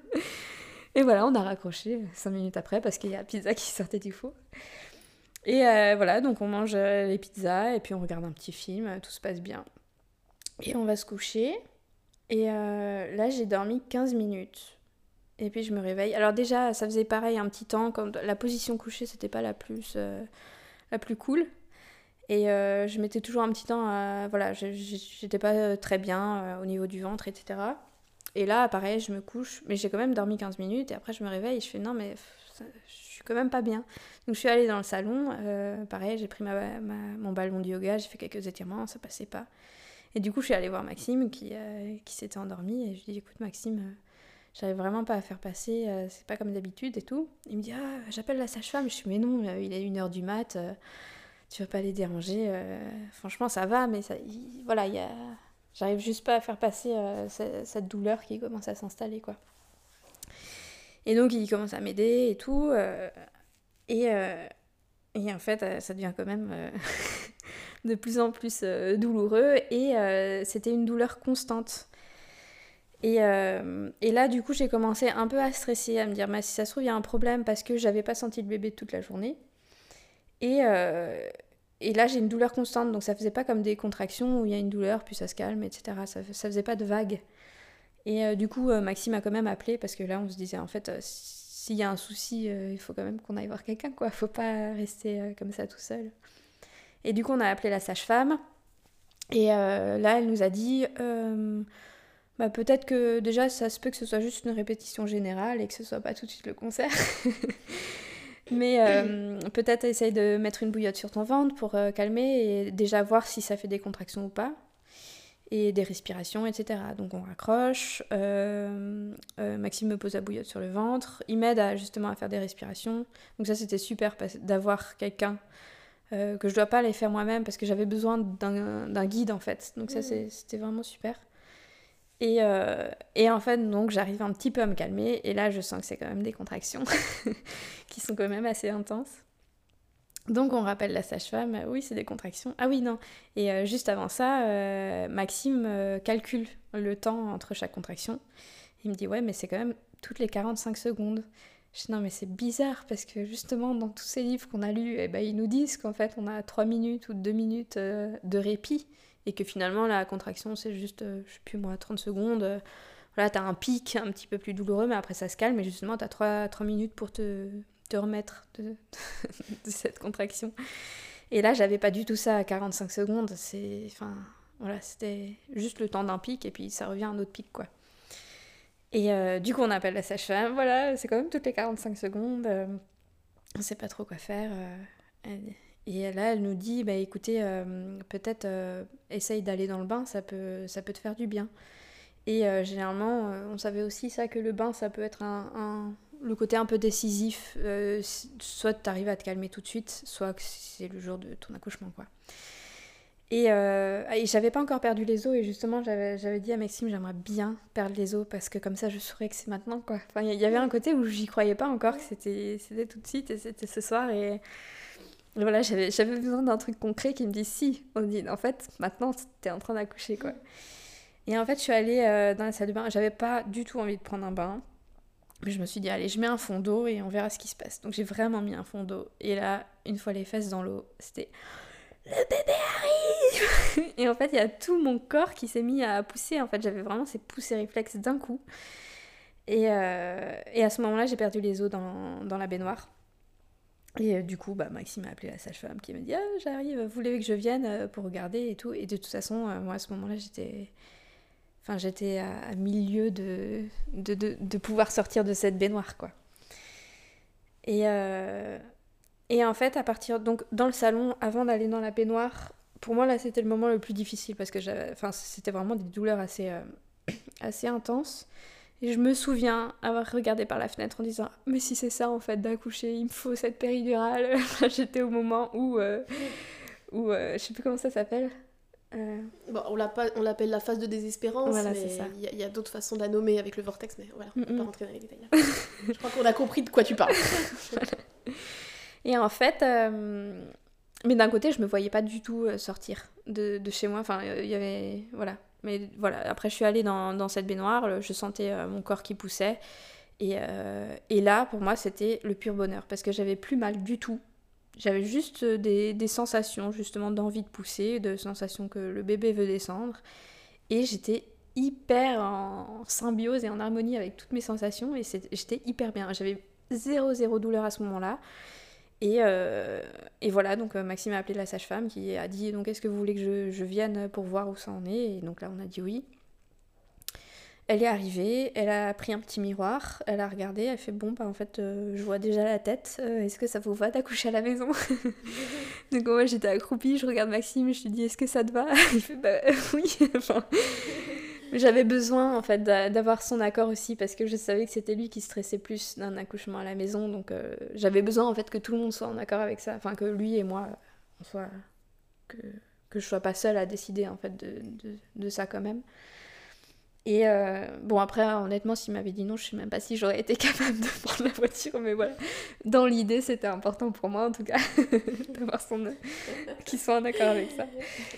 Et voilà, on a raccroché 5 minutes après parce qu'il y a la pizza qui sortait du four. Et voilà, donc on mange les pizzas et puis on regarde un petit film, tout se passe bien. Et on va se coucher. Et là, j'ai dormi 15 minutes. Et puis je me réveille. Alors déjà, ça faisait pareil un petit temps, comme la position couchée, c'était pas la plus cool. Et je mettais toujours un petit temps à... Voilà, j'étais pas très bien au niveau du ventre, etc. Et là, pareil, je me couche, mais j'ai quand même dormi 15 minutes, et après je me réveille et je fais non, mais je suis quand même pas bien. Donc je suis allée dans le salon, pareil, j'ai pris mon ballon de yoga, j'ai fait quelques étirements, ça passait pas. Et du coup, je suis allée voir Maxime qui s'était endormi, et je lui ai dit, écoute Maxime, j'arrive vraiment pas à faire passer, c'est pas comme d'habitude et tout. Il me dit, ah, j'appelle la sage-femme. Je suis, mais non, il est 1h du mat, tu vas pas les déranger. Franchement, ça va, mais voilà, j'arrive juste pas à faire passer cette douleur qui commence à s'installer, quoi. Et donc, il commence à m'aider et tout. Et en fait, ça devient quand même de plus en plus douloureux. Et c'était une douleur constante. Et là, du coup, j'ai commencé un peu à stresser, à me dire, si ça se trouve, il y a un problème parce que j'avais pas senti le bébé toute la journée. Et là, j'ai une douleur constante, donc ça faisait pas comme des contractions où il y a une douleur, puis ça se calme, etc. Ça faisait pas de vagues. Et du coup, Maxime a quand même appelé, parce que là, on se disait, en fait, s'il y a un souci, il faut quand même qu'on aille voir quelqu'un, quoi. Faut pas rester comme ça tout seul. Et du coup, on a appelé la sage-femme. Et là, elle nous a dit... peut-être que déjà ça se peut que ce soit juste une répétition générale et que ce soit pas tout de suite le concert. Mais peut-être essaye de mettre une bouillotte sur ton ventre pour calmer et déjà voir si ça fait des contractions ou pas. Et des respirations, etc. Donc on raccroche. Maxime me pose la bouillotte sur le ventre. Il m'aide justement à faire des respirations. Donc ça c'était super d'avoir quelqu'un que je dois pas aller faire moi-même parce que j'avais besoin d'un guide en fait. Donc ça c'était vraiment super. Et en fait, donc, j'arrive un petit peu à me calmer. Et là, je sens que c'est quand même des contractions qui sont quand même assez intenses. Donc, on rappelle la sage-femme. Oui, c'est des contractions. Ah oui, non. Et juste avant ça, Maxime calcule le temps entre chaque contraction. Il me dit, ouais, mais c'est quand même toutes les 45 secondes. Je dis, non, mais c'est bizarre parce que justement, dans tous ces livres qu'on a lus, ils nous disent qu'en fait, on a 3 minutes ou 2 minutes de répit. Et que finalement, la contraction, c'est juste, je sais plus moi, 30 secondes. Voilà, t'as un pic un petit peu plus douloureux, mais après ça se calme. Et justement, t'as 3 minutes pour te remettre de cette contraction. Et là, j'avais pas du tout ça à 45 secondes. Voilà, c'était juste le temps d'un pic et puis ça revient à un autre pic, quoi. Et du coup, on appelle la sage-femme. Voilà, c'est quand même toutes les 45 secondes. On sait pas trop quoi faire. Et là, elle nous dit, écoutez, peut-être essaye d'aller dans le bain, ça peut te faire du bien. Et généralement, on savait aussi ça, que le bain, ça peut être le côté un peu décisif. Soit tu arrives à te calmer tout de suite, soit que c'est le jour de ton accouchement, quoi. Et j'avais pas encore perdu les os, et justement j'avais dit à Maxime, j'aimerais bien perdre les os parce que comme ça je saurais que c'est maintenant, quoi. Enfin, il y avait un côté où j'y croyais pas encore que c'était tout de suite et c'était ce soir, et voilà, j'avais besoin d'un truc concret qui me dise si, on dit en fait maintenant t'es en train d'accoucher, quoi. Et en fait je suis allée dans la salle de bain, j'avais pas du tout envie de prendre un bain, mais je me suis dit allez, je mets un fond d'eau et on verra ce qui se passe. Donc j'ai vraiment mis un fond d'eau, et là une fois les fesses dans l'eau, c'était le bébé arrive. Et en fait il y a tout mon corps qui s'est mis à pousser, en fait j'avais vraiment ces poussées réflexes d'un coup, et à ce moment là j'ai perdu les os dans la baignoire. Et du coup Maxime a appelé la sage-femme qui m'a dit ah j'arrive, vous voulez que je vienne pour regarder et tout. Et de toute façon moi à ce moment là j'étais à milieu de pouvoir sortir de cette baignoire, quoi. Et en fait, à partir, donc dans le salon, avant d'aller dans la baignoire, pour moi là c'était le moment le plus difficile parce que c'était vraiment des douleurs assez intenses. Et je me souviens avoir regardé par la fenêtre en disant mais si c'est ça en fait d'accoucher, il me faut cette péridurale. J'étais au moment où je sais plus comment ça s'appelle. Bon, on l'appelle la phase de désespérance, Voilà, mais c'est ça. il y a d'autres façons de la nommer avec le vortex, mais voilà, on va pas rentrer dans les détails là. Je crois qu'on a compris de quoi tu parles. Voilà. Et en fait, mais d'un côté, je me voyais pas du tout sortir de chez moi. Enfin, il y avait, voilà. Mais voilà, après je suis allée dans cette baignoire, je sentais mon corps qui poussait. Et là, pour moi, c'était le pur bonheur parce que j'avais plus mal du tout. J'avais juste des sensations, justement, d'envie de pousser, de sensations que le bébé veut descendre. Et j'étais hyper en symbiose et en harmonie avec toutes mes sensations, et j'étais hyper bien. J'avais zéro douleur à ce moment-là. Et voilà, donc Maxime a appelé la sage-femme qui a dit donc est-ce que vous voulez que je vienne pour voir où ça en est. Et donc là on a dit oui. Elle est arrivée, elle a pris un petit miroir, elle a regardé, elle fait bon en fait je vois déjà la tête, est-ce que ça vous va d'accoucher à la maison? Donc moi j'étais accroupie, je regarde Maxime, je lui dis est-ce que ça te va? Il fait oui. Enfin, j'avais besoin en fait d'avoir son accord aussi parce que je savais que c'était lui qui stressait plus d'un accouchement à la maison, donc j'avais besoin en fait que tout le monde soit en accord avec ça, enfin que lui et moi on soit que je sois pas seule à décider en fait de ça quand même. Et bon après honnêtement s'il m'avait dit non je sais même pas si j'aurais été capable de prendre la voiture, mais voilà, dans l'idée c'était important pour moi en tout cas d'avoir qu'il soit en accord avec ça.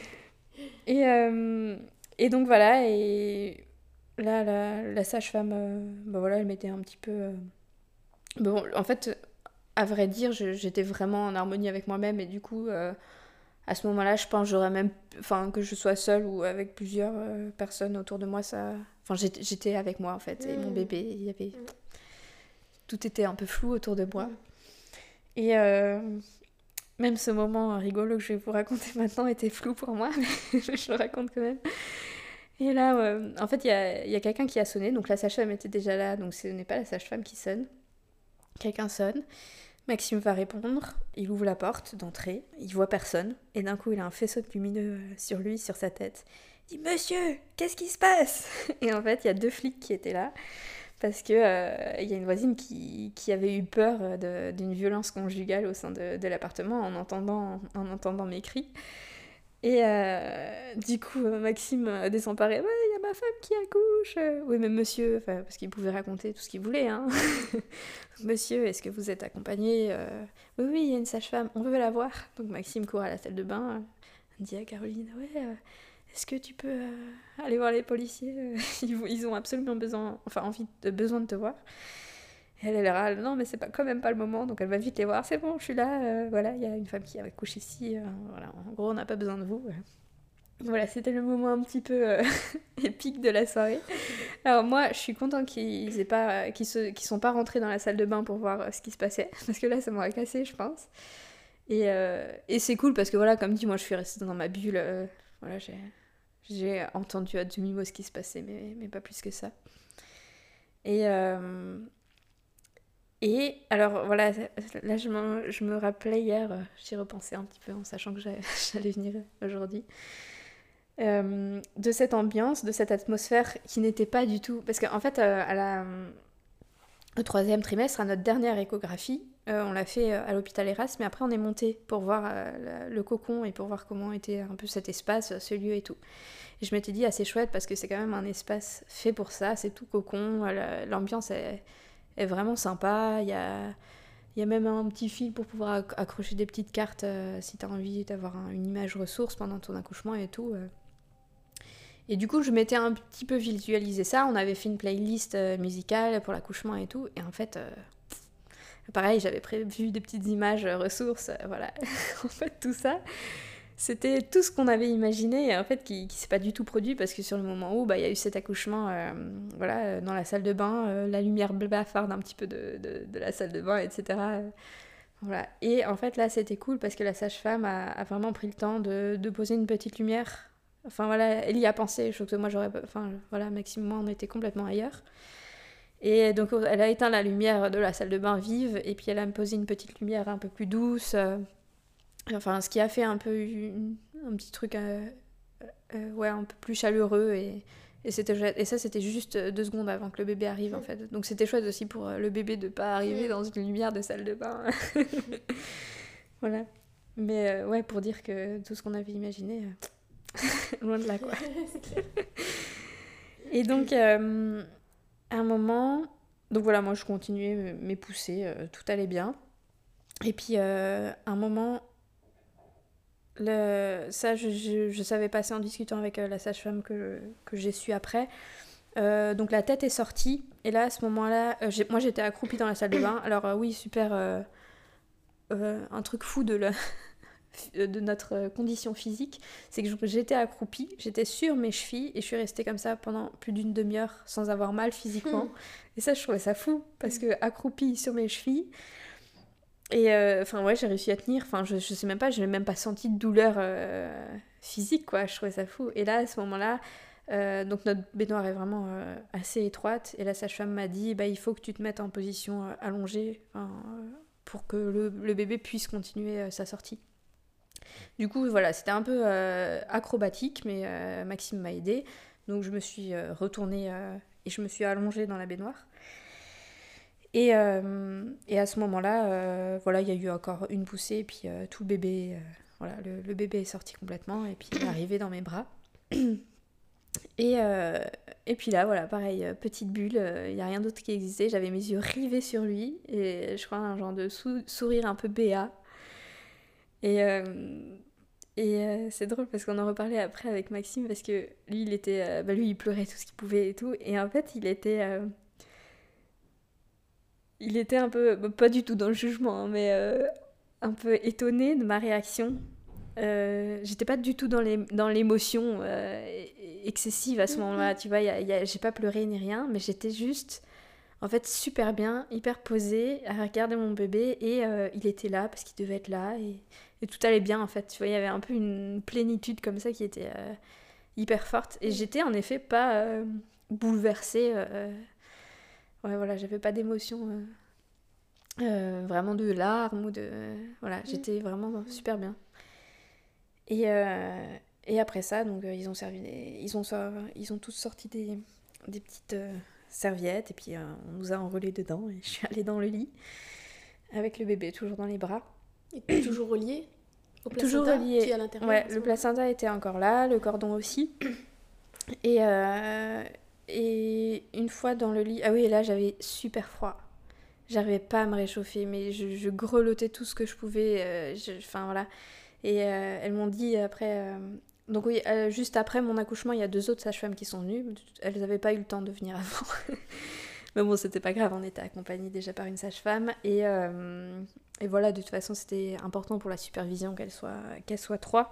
Et donc voilà, et là la sage-femme voilà, elle m'était un petit peu bon en fait à vrai dire j'étais vraiment en harmonie avec moi-même, et du coup à ce moment-là je pense j'aurais même, enfin que je sois seule ou avec plusieurs personnes autour de moi, ça, enfin j'étais avec moi en fait, et mon bébé, il y avait tout était un peu flou autour de moi. Et même ce moment rigolo que je vais vous raconter maintenant était flou pour moi, mais je le raconte quand même. Et là, en fait, il y a quelqu'un qui a sonné, donc la sage-femme était déjà là, donc ce n'est pas la sage-femme qui sonne. Quelqu'un sonne, Maxime va répondre, il ouvre la porte d'entrée, il voit personne, et d'un coup il a un faisceau de lumineux sur lui, sur sa tête. Il dit « Monsieur, qu'est-ce qui se passe ?» Et en fait, il y a 2 flics qui étaient là, parce que y a une voisine qui avait eu peur d'une violence conjugale au sein de l'appartement en entendant mes cris. Et du coup, Maxime descend par « Ouais, il y a ma femme qui accouche !» Oui, mais monsieur, parce qu'il pouvait raconter tout ce qu'il voulait, hein. « Monsieur, est-ce que vous êtes accompagné ?»« Oui, il y a une sage-femme, on veut la voir. » Donc Maxime court à la salle de bain, dit à Caroline « Ouais, est-ce que tu peux aller voir les policiers, ils ont absolument besoin de te voir. » Et elle râle « Non, mais c'est quand même pas le moment. » Donc elle va vite les voir. « C'est bon, je suis là. Voilà, il y a une femme qui accouche ici. Voilà, en gros, on n'a pas besoin de vous. » Voilà, c'était le moment un petit peu épique de la soirée. Alors moi, je suis contente qu'ils sont pas rentrés dans la salle de bain pour voir ce qui se passait, parce que là, ça m'aurait cassé, je pense. Et c'est cool parce que voilà, comme dit, moi, je suis restée dans ma bulle. Voilà, j'ai entendu à demi-mot ce qui se passait, mais pas plus que ça. Et alors voilà, là je me rappelais hier, j'y repensais un petit peu en sachant que j'allais venir aujourd'hui, de cette ambiance, de cette atmosphère qui n'était pas du tout... Parce qu'en fait, au 3e trimestre, à notre dernière échographie, On l'a fait à l'hôpital Erasme, mais après on est monté pour voir le cocon et pour voir comment était un peu cet espace, ce lieu et tout. Et je m'étais dit assez chouette parce que c'est quand même un espace fait pour ça, c'est tout cocon, l'ambiance est vraiment sympa, il y a même un petit fil pour pouvoir accrocher des petites cartes si t'as envie d'avoir une image ressource pendant ton accouchement et tout. Et du coup, je m'étais un petit peu visualisé ça. On avait fait une playlist musicale pour l'accouchement et tout. Et en fait, pareil, j'avais prévu des petites images ressources. Voilà. En fait, tout ça, c'était tout ce qu'on avait imaginé et en fait qui s'est pas du tout produit parce que sur le moment où il y a eu cet accouchement dans la salle de bain, la lumière blafarde un petit peu de la salle de bain, etc. Voilà. Et en fait, là, c'était cool parce que la sage-femme a vraiment pris le temps de poser une petite lumière. Enfin voilà, elle y a pensé, je trouve que moi j'aurais pas... Enfin voilà, Maxime et moi on était complètement ailleurs. Et donc elle a éteint la lumière de la salle de bain vive et puis elle a posé une petite lumière un peu plus douce. Enfin ce qui a fait un peu un petit truc ouais, un peu plus chaleureux et c'était chouette. Et ça c'était juste 2 secondes avant que le bébé arrive en fait. Donc c'était chouette aussi pour le bébé de pas arriver dans une lumière de salle de bain. Voilà. Mais ouais, pour dire que tout ce qu'on avait imaginé... loin de là quoi. C'est clair. Et donc à un moment, donc voilà, moi je continuais mes poussées, tout allait bien. Et puis un moment, ça je savais passer en discutant avec la sage-femme que j'ai su après. Donc la tête est sortie et là à ce moment-là, moi j'étais accroupie dans la salle de bain. Alors oui, super, un truc fou de notre condition physique, c'est que j'étais accroupie, j'étais sur mes chevilles et je suis restée comme ça pendant plus d'une demi-heure sans avoir mal physiquement. Et ça, je trouvais ça fou parce que accroupie sur mes chevilles. Et enfin ouais, j'ai réussi à tenir. Enfin, je sais même pas, je n'ai même pas senti de douleur physique quoi. Je trouvais ça fou. Et là, à ce moment-là, donc notre baignoire est vraiment assez étroite et la sage-femme m'a dit il faut que tu te mettes en position allongée pour que le bébé puisse continuer sa sortie. Du coup, voilà, c'était un peu acrobatique, mais Maxime m'a aidée. Donc je me suis retournée et je me suis allongée dans la baignoire. Et à ce moment-là, voilà, il y a eu encore une poussée, et puis tout le bébé, voilà, le bébé est sorti complètement, et puis il est arrivé dans mes bras. Et puis là, voilà, pareil, petite bulle, il n'y a rien d'autre qui existait. J'avais mes yeux rivés sur lui, et je crois un genre de sourire un peu béat. Et c'est drôle parce qu'on en reparlait après avec Maxime parce que lui, il pleurait tout ce qu'il pouvait et tout. Et en fait, il était un peu, pas du tout dans le jugement, hein, mais un peu étonné de ma réaction. J'étais pas du tout dans l'émotion excessive à ce moment-là, tu vois. J'ai pas pleuré ni rien, mais j'étais juste, en fait, super bien, hyper posée à regarder mon bébé et il était là parce qu'il devait être là et tout allait bien en fait. Tu vois, il y avait un peu une plénitude comme ça qui était hyper forte et j'étais en effet pas bouleversée. Ouais, voilà, j'avais pas d'émotion vraiment de larmes ou de. Voilà, j'étais vraiment super bien. Et après ça, donc ils ont tous sorti des petites serviettes et puis on nous a enroulés dedans et je suis allée dans le lit avec le bébé toujours dans les bras. Et toujours relié au placenta toujours relié. qui est à l'intérieur. Ouais, le placenta était encore là, le cordon aussi. Et une fois dans le lit, ah oui, et là j'avais super froid. J'arrivais pas à me réchauffer, mais je grelottais tout ce que je pouvais. Enfin voilà. Et elles m'ont dit après. Donc oui, juste après mon accouchement, il y a 2 autres sages-femmes qui sont venues. Elles n'avaient pas eu le temps de venir avant. Mais bon, c'était pas grave, on était accompagnés déjà par une sage-femme. Et voilà, de toute façon, c'était important pour la supervision qu'elle soit 3.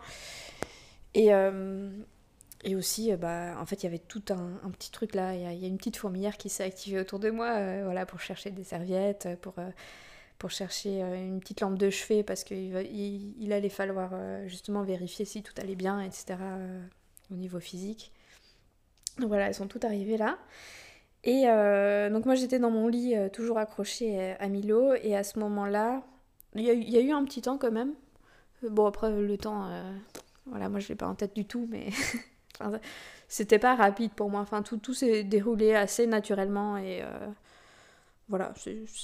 Et aussi, en fait, il y avait tout un petit truc là. Il y a une petite fourmilière qui s'est activée autour de moi, voilà, pour chercher des serviettes, pour chercher une petite lampe de chevet parce qu'il allait falloir justement vérifier si tout allait bien, etc. Au niveau physique. Donc voilà, elles sont toutes arrivées là. Et donc moi j'étais dans mon lit toujours accrochée à Milo et à ce moment-là, il y a eu un petit temps quand même. Bon après le temps, voilà, moi je l'ai pas en tête du tout, mais enfin, c'était pas rapide pour moi. Enfin tout s'est déroulé assez naturellement et voilà,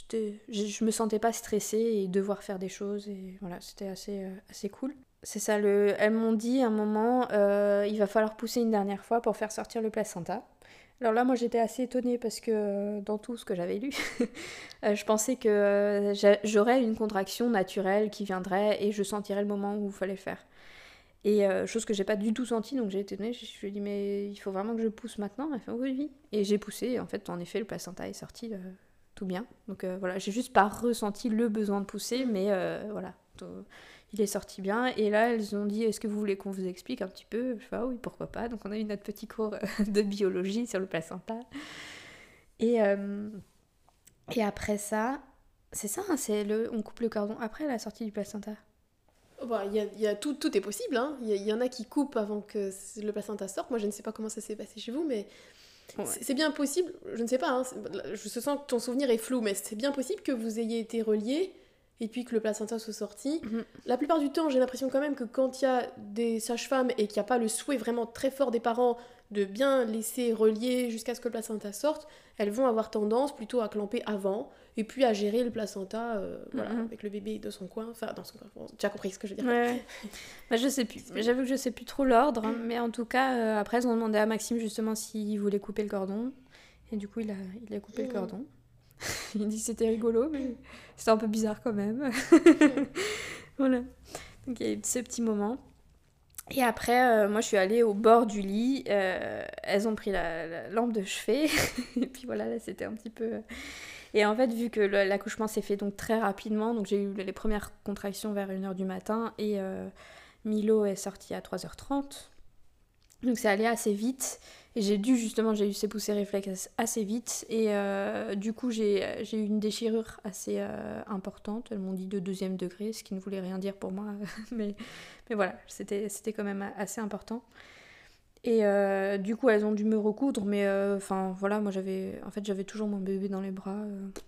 je me sentais pas stressée et devoir faire des choses, et voilà, c'était assez cool. C'est ça, elles m'ont dit à un moment, il va falloir pousser une dernière fois pour faire sortir le placenta. Alors là, moi, j'étais assez étonnée parce que dans tout ce que j'avais lu, je pensais que j'aurais une contraction naturelle qui viendrait et je sentirais le moment où il fallait le faire. Et chose que j'ai pas du tout sentie, donc j'ai été étonnée. Je lui ai dit, mais il faut vraiment que je pousse maintenant? Elle fait, oui, oui. Et j'ai poussé, et en fait, en effet, le placenta est sorti tout bien. Donc voilà, j'ai juste pas ressenti le besoin de pousser, mais voilà, il est sorti bien. Et là, elles ont dit, est-ce que vous voulez qu'on vous explique un petit peu? Je fais, ah oui, pourquoi pas. Donc on a eu notre petit cours de biologie sur le placenta. Et, euh, et après ça, c'est ça, hein, on coupe le cordon après la sortie du placenta. Bah, tout est possible, hein. Il y en a qui coupent avant que le placenta sorte. Moi, je ne sais pas comment ça s'est passé chez vous, mais Ouais. c'est bien possible. Je ne sais pas, hein, je sens que ton souvenir est flou, mais c'est bien possible que vous ayez été reliés et puis que le placenta soit sorti. La plupart du temps, j'ai l'impression quand même que quand il y a des sages-femmes et qu'il n'y a pas le souhait vraiment très fort des parents de bien laisser relier jusqu'à ce que le placenta sorte, elles vont avoir tendance plutôt à clamper avant et puis à gérer le placenta voilà, avec le bébé de son coin, enfin dans son coin. Bon, tu as compris ce que je veux dire. Ouais. Bah, je sais plus. J'avoue que je sais plus trop l'ordre, mais en tout cas, après, ils ont demandé à Maxime justement s'il voulait couper le cordon. Et du coup, il a coupé le cordon. Il dit que c'était rigolo, mais c'était un peu bizarre quand même. Voilà. Donc il y a eu ce petit moment. Et après, moi, je suis allée au bord du lit. Elles ont pris la lampe de chevet. Et puis voilà, là, c'était un petit peu... Et en fait, vu que l'accouchement s'est fait donc très rapidement, donc j'ai eu les premières contractions vers 1h du matin et Milo est sorti à 3h30. Donc c'est allé assez vite. Et j'ai eu ces poussées réflexes assez vite. Et du coup, j'ai eu une déchirure assez importante. Elles m'ont dit de 2e degré, ce qui ne voulait rien dire pour moi. mais voilà, c'était quand même assez important. Et du coup, elles ont dû me recoudre, mais enfin voilà, moi j'avais toujours mon bébé dans les bras.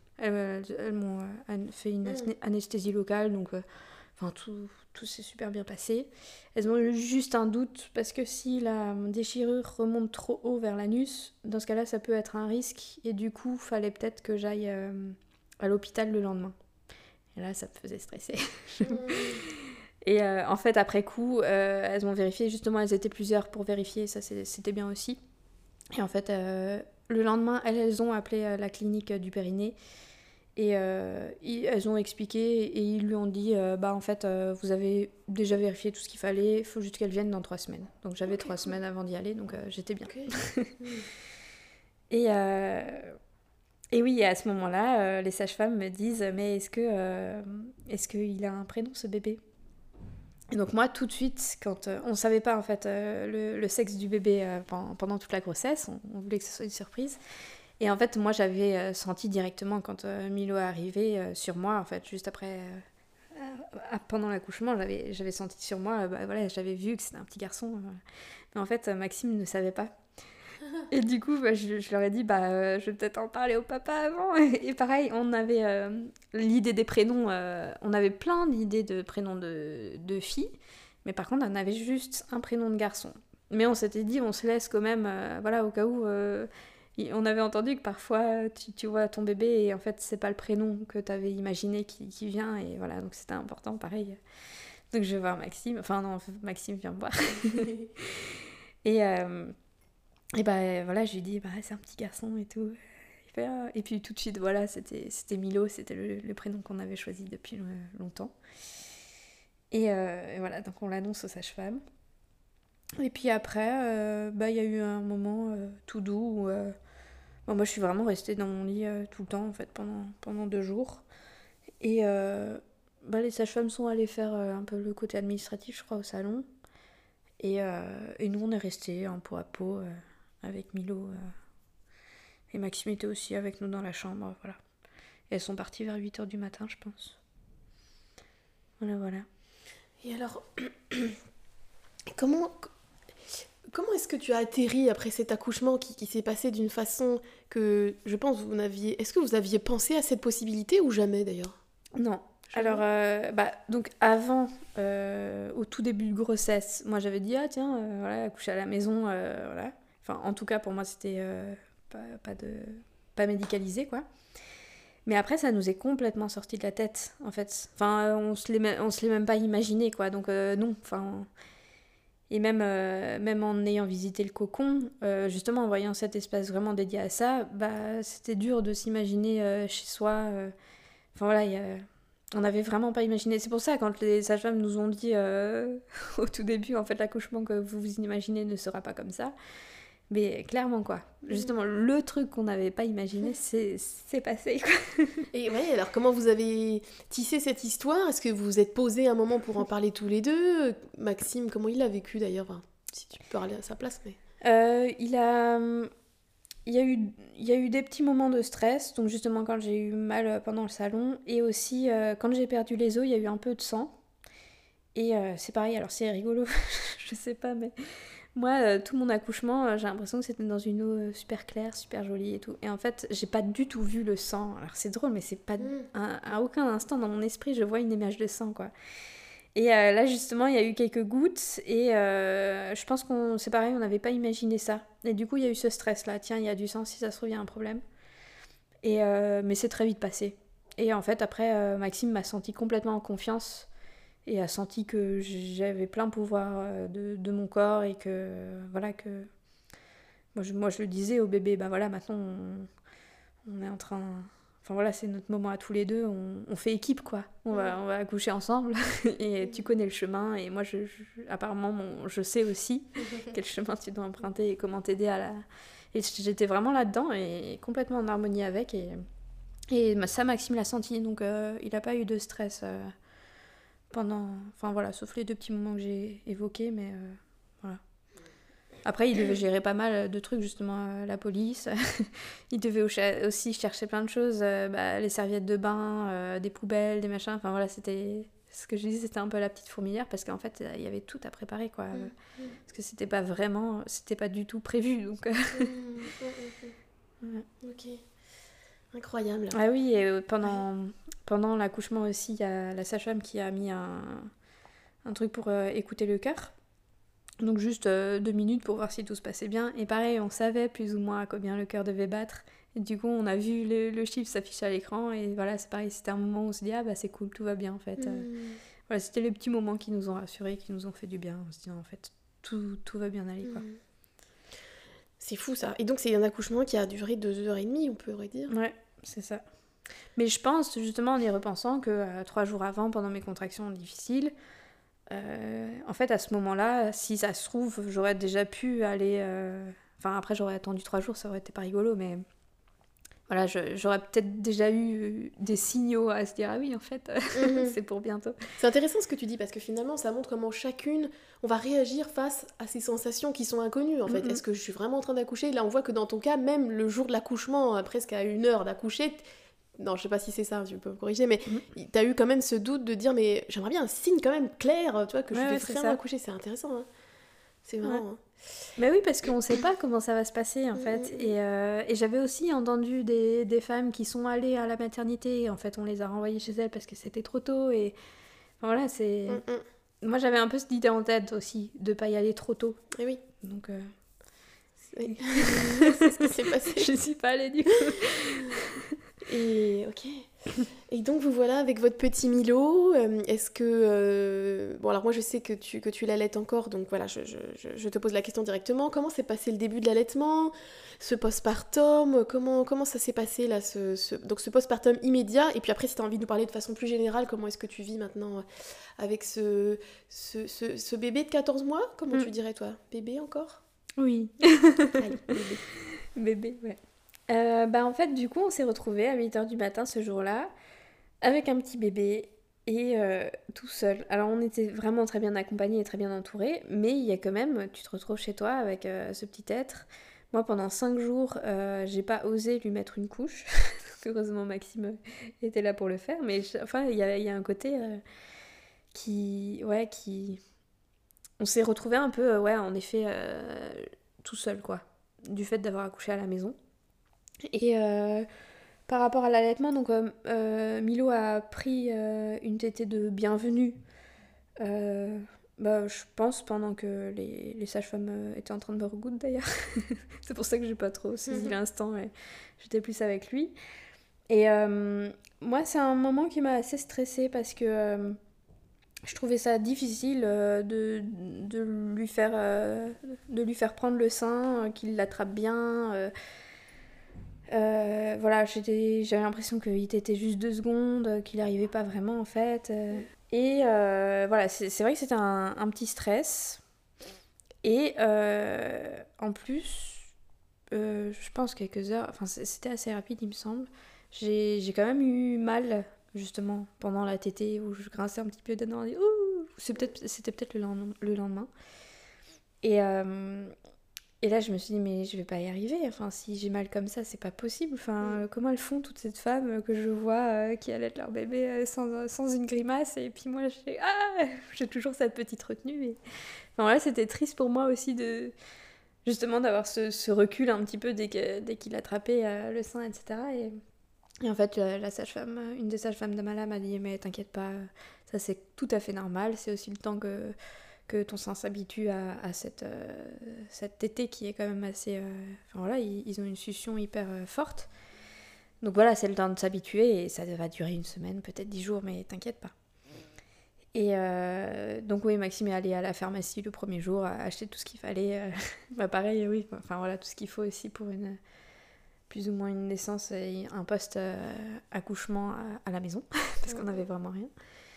Elles m'ont fait une anesthésie locale, donc enfin tout s'est super bien passé. Elles ont eu juste un doute parce que si la déchirure remonte trop haut vers l'anus, dans ce cas-là, ça peut être un risque, et du coup, fallait peut-être que j'aille à l'hôpital le lendemain. Et là, ça me faisait stresser. Et en fait, après coup, elles ont vérifié, justement, elles étaient plusieurs pour vérifier, ça c'était bien aussi. Et en fait, le lendemain, elles ont appelé la clinique du Périnée, et elles ont expliqué, et ils lui ont dit, bah en fait, vous avez déjà vérifié tout ce qu'il fallait, il faut juste qu'elle vienne dans 3 semaines. Donc j'avais 3 semaines avant d'y aller, donc j'étais bien. Et oui, à ce moment-là, les sages-femmes me disent, mais est-ce qu'il a un prénom, ce bébé? Et donc moi, tout de suite, quand on ne savait pas en fait le sexe du bébé pendant toute la grossesse, on voulait que ce soit une surprise. Et en fait, moi, j'avais senti directement quand Milo est arrivé sur moi, en fait, juste après, pendant l'accouchement, j'avais senti sur moi, voilà, j'avais vu que c'était un petit garçon. Mais en fait, Maxime ne savait pas. Et du coup, je leur ai dit, je vais peut-être en parler au papa avant. Et pareil, on avait l'idée des prénoms, on avait plein d'idées de prénoms de filles, mais par contre, on avait juste un prénom de garçon. Mais on s'était dit, on se laisse quand même, voilà, au cas où. On avait entendu que parfois, tu vois ton bébé et en fait, c'est pas le prénom que tu avais imaginé qui vient, et voilà, donc c'était important, pareil. Donc je vais voir Maxime, enfin non, Maxime vient me voir. Et voilà, je lui dis, c'est un petit garçon et tout. Il fait, ah. Et puis tout de suite, voilà, c'était Milo, c'était le prénom qu'on avait choisi depuis longtemps. Et voilà, donc on l'annonce aux sages-femmes. Et puis après, il y a eu un moment tout doux où moi je suis vraiment restée dans mon lit tout le temps, en fait, pendant 2 jours. Et les sages-femmes sont allées faire un peu le côté administratif, je crois, au salon. Et nous, on est restés en peau à peau avec Milo. Et Maxime était aussi avec nous dans la chambre, voilà. Et elles sont parties vers 8h du matin, je pense. Voilà. Et alors, comment est-ce que tu as atterri après cet accouchement qui s'est passé d'une façon que, je pense, est-ce que vous aviez pensé à cette possibilité ou jamais, d'ailleurs? Non. Alors, donc avant, au tout début de grossesse, moi j'avais dit, voilà, accoucher à la maison, voilà. Enfin, en tout cas, pour moi, c'était pas médicalisé, quoi. Mais après, ça nous est complètement sorti de la tête, en fait. Enfin, on se l'est même pas imaginé, quoi. Donc, non. Enfin, et même en ayant visité le cocon, justement, en voyant cet espace vraiment dédié à ça, bah, c'était dur de s'imaginer chez soi. Enfin, voilà, on n'avait vraiment pas imaginé. C'est pour ça, quand les sages-femmes nous ont dit au tout début, en fait, l'accouchement que vous vous imaginez ne sera pas comme ça. Mais clairement, quoi. Justement, le truc qu'on n'avait pas imaginé, c'est passé, quoi. Et ouais, alors comment vous avez tissé cette histoire? Est-ce que vous vous êtes posés un moment pour en parler tous les deux? Maxime, comment il l'a vécu d'ailleurs? Enfin, si tu peux parler à sa place, mais... Il y a eu des petits moments de stress, donc justement quand j'ai eu mal pendant le salon, et aussi quand j'ai perdu les os, il y a eu un peu de sang. Et c'est pareil, alors c'est rigolo, je sais pas, mais moi, tout mon accouchement, j'ai l'impression que c'était dans une eau super claire, super jolie et tout. Et en fait, j'ai pas du tout vu le sang. Alors c'est drôle, mais c'est pas à aucun instant dans mon esprit, je vois une image de sang, quoi. Et là, justement, il y a eu quelques gouttes et je pense qu'on, c'est pareil, on n'avait pas imaginé ça. Et du coup, il y a eu ce stress-là. Tiens, il y a du sang, si ça se trouve, il y a un problème. Et, mais c'est très vite passé. Et en fait, après, Maxime m'a senti complètement en confiance et a senti que j'avais plein pouvoir de mon corps et que, voilà, que... Moi, je le disais au bébé, bah voilà, maintenant, on est en train... Enfin voilà, c'est notre moment à tous les deux, on fait équipe, quoi. On va accoucher ensemble et tu connais le chemin et moi, apparemment, je sais aussi quel chemin tu dois emprunter et comment t'aider à la... Et j'étais vraiment là-dedans et complètement en harmonie avec et ça, Maxime l'a senti, donc il n'a pas eu de stress pendant... Enfin voilà, sauf les 2 petits moments que j'ai évoqués, mais voilà. Après, il devait gérer pas mal de trucs, justement, la police. Il devait aussi chercher plein de choses, les serviettes de bain, des poubelles, des machins. Enfin voilà, c'était... Ce que je disais, c'était un peu la petite fourmilière parce qu'en fait, il y avait tout à préparer, quoi. Parce que c'était pas du tout prévu, donc... Ouais. Ok. Incroyable. Ah oui, et pendant l'accouchement aussi, il y a la sage-femme qui a mis un truc pour écouter le cœur. Donc juste 2 minutes pour voir si tout se passait bien. Et pareil, on savait plus ou moins à combien le cœur devait battre. Et du coup, on a vu le chiffre s'afficher à l'écran. Et voilà, c'est pareil, c'était un moment où on se dit, ah bah c'est cool, tout va bien en fait. Voilà, c'était les petits moments qui nous ont rassurés, qui nous ont fait du bien. On se dit, en fait, tout va bien aller, quoi. C'est fou ça. Et donc c'est un accouchement qui a duré 2h30, on pourrait dire. Ouais, c'est ça. Mais je pense, justement, en y repensant, que 3 jours avant, pendant mes contractions difficiles, en fait, à ce moment-là, si ça se trouve, j'aurais déjà pu aller... Enfin, après, j'aurais attendu 3 jours, ça aurait été pas rigolo, mais... Voilà, j'aurais peut-être déjà eu des signaux à se dire, ah oui, en fait, c'est pour bientôt. C'est intéressant ce que tu dis, parce que finalement, ça montre comment chacune, on va réagir face à ces sensations qui sont inconnues, en fait. Est-ce que je suis vraiment en train d'accoucher? Là, on voit que dans ton cas, même le jour de l'accouchement, presque à 1 heure d'accoucher... Non, je sais pas si c'est ça, tu peux me corriger, mais t'as eu quand même ce doute de dire, mais j'aimerais bien un signe quand même clair, tu vois, que je vais vraiment accoucher. C'est intéressant, hein. C'est marrant, hein. Mais oui, parce qu'on sait pas comment ça va se passer, en fait. Et j'avais aussi entendu des femmes qui sont allées à la maternité, en fait, on les a renvoyées chez elles parce que c'était trop tôt, et... Enfin, voilà, c'est... Moi, j'avais un peu cette idée en tête aussi, de pas y aller trop tôt. Et oui. Donc... C'est ce qui s'est passé. Je suis pas allée, du coup. Et ok. Et donc vous voilà avec votre petit Milo. Est-ce que bon, alors moi je sais que tu l'allaites encore, donc voilà, je te pose la question directement. Comment s'est passé le début de l'allaitement, ce postpartum, comment ça s'est passé là, donc ce postpartum immédiat, et puis après si tu as envie de nous parler de façon plus générale, comment est-ce que tu vis maintenant avec ce bébé de 14 mois? Comment tu dirais toi? Bébé encore? Oui. Allez, bébé. Bébé, ouais. En fait, du coup, on s'est retrouvés à 8h du matin ce jour-là, avec un petit bébé et tout seul. Alors, on était vraiment très bien accompagnés et très bien entourés, mais il y a quand même, tu te retrouves chez toi avec ce petit être. Moi, pendant 5 jours, j'ai pas osé lui mettre une couche. Heureusement, Maxime était là pour le faire, mais enfin, il y a un côté qui... On s'est retrouvés un peu, en effet, tout seul, quoi, du fait d'avoir accouché à la maison. Et par rapport à l'allaitement, donc Milo a pris une tétée de bienvenue, je pense pendant que les sages-femmes étaient en train de me regoudre d'ailleurs. C'est pour ça que j'ai pas trop saisi l'instant, et j'étais plus avec lui. Et moi, c'est un moment qui m'a assez stressée parce que je trouvais ça difficile de lui faire prendre le sein, qu'il l'attrape bien. Voilà, j'avais l'impression qu'il était juste 2 secondes, qu'il n'arrivait pas vraiment en fait. Et voilà, c'est vrai que c'était un petit stress. Et en plus, je pense quelques heures, enfin c'était assez rapide il me semble, j'ai quand même eu mal justement pendant la tétée où je grinçais un petit peu dedans et ouh, c'était peut-être le lendemain. Et, et là je me suis dit mais je vais pas y arriver, enfin si j'ai mal comme ça c'est pas possible, enfin comment elles font toutes ces femmes que je vois qui allaitent leur bébé sans une grimace et puis moi j'ai toujours cette petite retenue et... Enfin voilà, c'était triste pour moi aussi de justement d'avoir ce recul un petit peu dès qu'il attrapait le sein, etc. Et en fait, la sage-femme, une des sages-femmes de Mala m'a dit mais t'inquiète pas, ça c'est tout à fait normal, c'est aussi le temps que ton sein s'habitue à cette tétée qui est quand même assez... Enfin voilà, ils ont une succion hyper forte. Donc voilà, c'est le temps de s'habituer et ça va durer 1 semaine, peut-être 10 jours, mais t'inquiète pas. Et donc oui, Maxime est allé à la pharmacie le premier jour, a acheté tout ce qu'il fallait. Bah pareil, oui, enfin voilà, tout ce qu'il faut aussi pour plus ou moins une naissance et un post-accouchement à la maison, parce qu'on n'avait vraiment rien.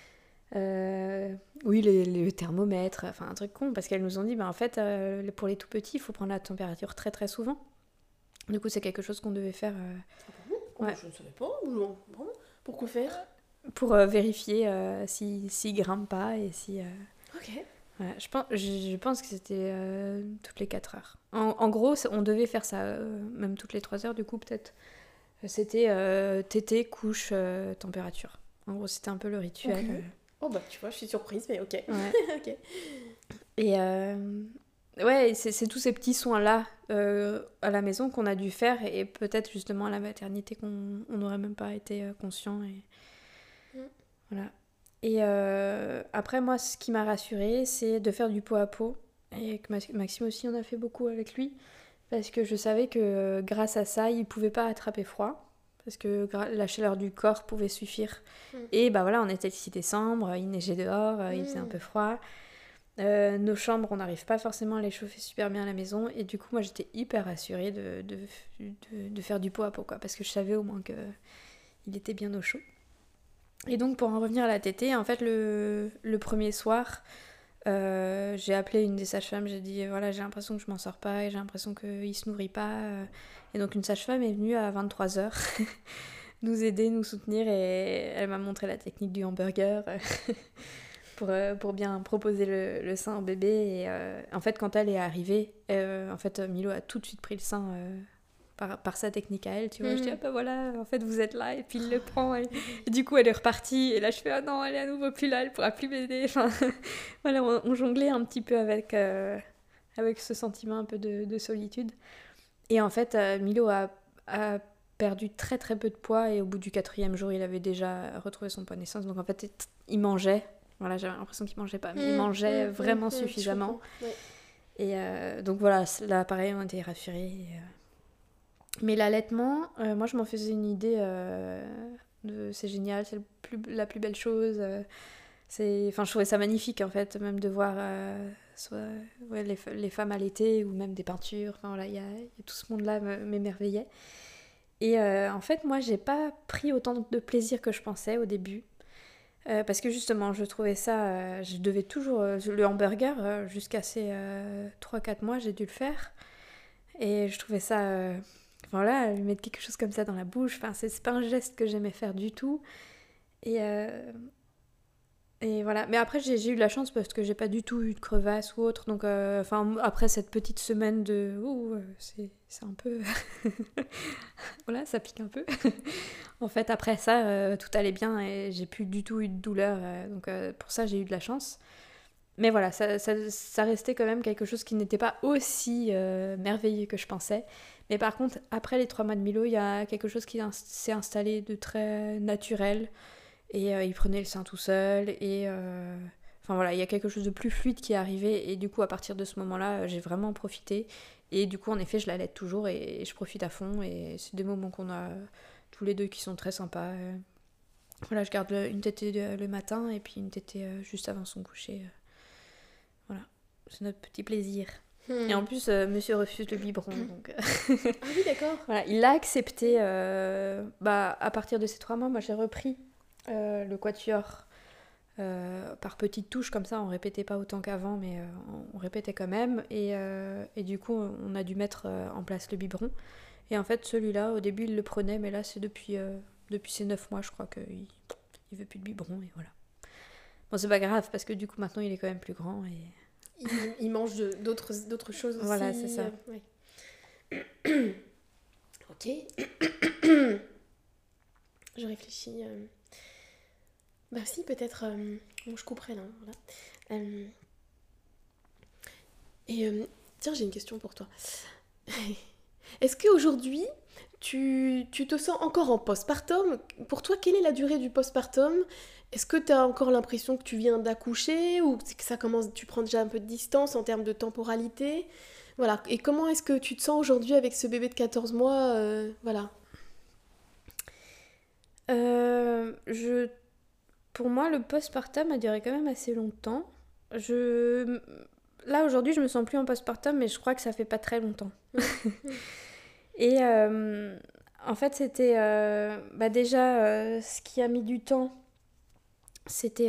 Oui, le thermomètre, enfin un truc con, parce qu'elles nous ont dit, bah en fait, pour les tout petits, il faut prendre la température très très souvent. Du coup, c'est quelque chose qu'on devait faire. Ouais. Je ne savais pas. Non. Pourquoi faire? Pour vérifier s'il grimpe pas et si... Ok. Voilà, je pense que c'était toutes les 4 heures. En gros, on devait faire ça, même toutes les 3 heures, du coup, peut-être. C'était tétée, couche, température. En gros, c'était un peu le rituel. Okay. Oh bah, tu vois, je suis surprise, mais ok. Ouais. Ok. Et ouais, c'est tous ces petits soins-là à la maison qu'on a dû faire, et peut-être justement à la maternité qu'on n'aurait même pas été conscient. Et... Voilà. Et après, moi, ce qui m'a rassurée, c'est de faire du pot à pot. Et que Maxime aussi en a fait beaucoup avec lui. Parce que je savais que grâce à ça, il pouvait pas attraper froid. Parce que la chaleur du corps pouvait suffire. Et bah voilà, on était le 6 décembre, il neigeait dehors, il faisait un peu froid. Nos chambres, on n'arrive pas forcément à les chauffer super bien à la maison. Et du coup, moi, j'étais hyper rassurée de faire du pot à pot, quoi. Parce que je savais au moins qu'il était bien au chaud. Et donc pour en revenir à la tétée, en fait le premier soir, j'ai appelé une des sages-femmes, j'ai dit voilà j'ai l'impression que je m'en sors pas et j'ai l'impression qu'il se nourrit pas. Et donc une sage-femme est venue à 23h nous aider, nous soutenir et elle m'a montré la technique du hamburger pour bien proposer le sein au bébé. Et en fait quand elle est arrivée, en fait Milo a tout de suite pris le sein par sa technique à elle, tu vois. Je dis, ah bah voilà, en fait, vous êtes là, et puis il le prend, et du coup, elle est repartie, et là, je fais, ah non, elle est à nouveau plus là, elle pourra plus m'aider. Enfin, voilà, on jonglait un petit peu avec ce sentiment un peu de solitude. Et en fait, Milo a perdu très très peu de poids, et au bout du 4e jour, il avait déjà retrouvé son poids de naissance, donc en fait, il mangeait. Voilà, j'avais l'impression qu'il mangeait pas, mais il mangeait vraiment suffisamment. Et donc voilà, là, pareil, on était rassurés. Mais l'allaitement, moi je m'en faisais une idée c'est génial, c'est la plus belle chose. Enfin, je trouvais ça magnifique en fait, même de voir les femmes allaitées ou même des peintures. Enfin voilà, il y a tout ce monde-là m'émerveillait. Et en fait, moi j'ai pas pris autant de plaisir que je pensais au début. Parce que justement, je trouvais ça. Je devais toujours. Le hamburger, jusqu'à ces 3-4 mois, j'ai dû le faire. Et je trouvais ça. Voilà, lui mettre quelque chose comme ça dans la bouche, enfin, c'est pas un geste que j'aimais faire du tout. Et voilà. Mais après, j'ai eu de la chance parce que j'ai pas du tout eu de crevasse ou autre. Donc, après cette petite semaine de... c'est un peu... voilà, ça pique un peu. En fait, après ça, tout allait bien et j'ai plus du tout eu de douleur. Donc, pour ça, j'ai eu de la chance. Mais voilà, ça restait quand même quelque chose qui n'était pas aussi merveilleux que je pensais. Mais par contre, après les 3 mois de Milo, il y a quelque chose qui s'est installé de très naturel. Et il prenait le sein tout seul. Et enfin voilà, il y a quelque chose de plus fluide qui est arrivé. Et du coup, à partir de ce moment-là, j'ai vraiment profité. Et du coup, en effet, je l'allaite toujours et je profite à fond. Et c'est des moments qu'on a tous les deux qui sont très sympas. Voilà, je garde une tétée le matin et puis une tétée juste avant son coucher. Voilà, c'est notre petit plaisir. Et en plus, monsieur refuse le biberon. Donc, Ah oui, d'accord. voilà, il l'a accepté à partir de ces 3 mois. Moi, j'ai repris le quatuor par petites touches, comme ça, on répétait pas autant qu'avant, mais on répétait quand même. Et du coup, on a dû mettre en place le biberon. Et en fait, celui-là, au début, il le prenait, mais là, c'est depuis ces 9 mois, je crois qu'il veut plus de biberon, et voilà. Bon, c'est pas grave, parce que du coup, maintenant, il est quand même plus grand, et... Il mange d'autres choses aussi. Voilà, c'est ça. Ouais. Ok. Je réfléchis. Bah si, peut-être... Bon, je couperai là. Voilà. Tiens, j'ai une question pour toi. Est-ce qu'aujourd'hui, tu te sens encore en postpartum? Pour toi, quelle est la durée du postpartum? Est-ce que tu as encore l'impression que tu viens d'accoucher ou que ça commence, tu prends déjà un peu de distance en termes de temporalité? Voilà. Et comment est-ce que tu te sens aujourd'hui avec ce bébé de 14 mois? Voilà. Pour moi, le postpartum a duré quand même assez longtemps. Là, aujourd'hui, je me sens plus en postpartum, mais je crois que ça fait pas très longtemps. Et en fait, c'était déjà ce qui a mis du temps, c'était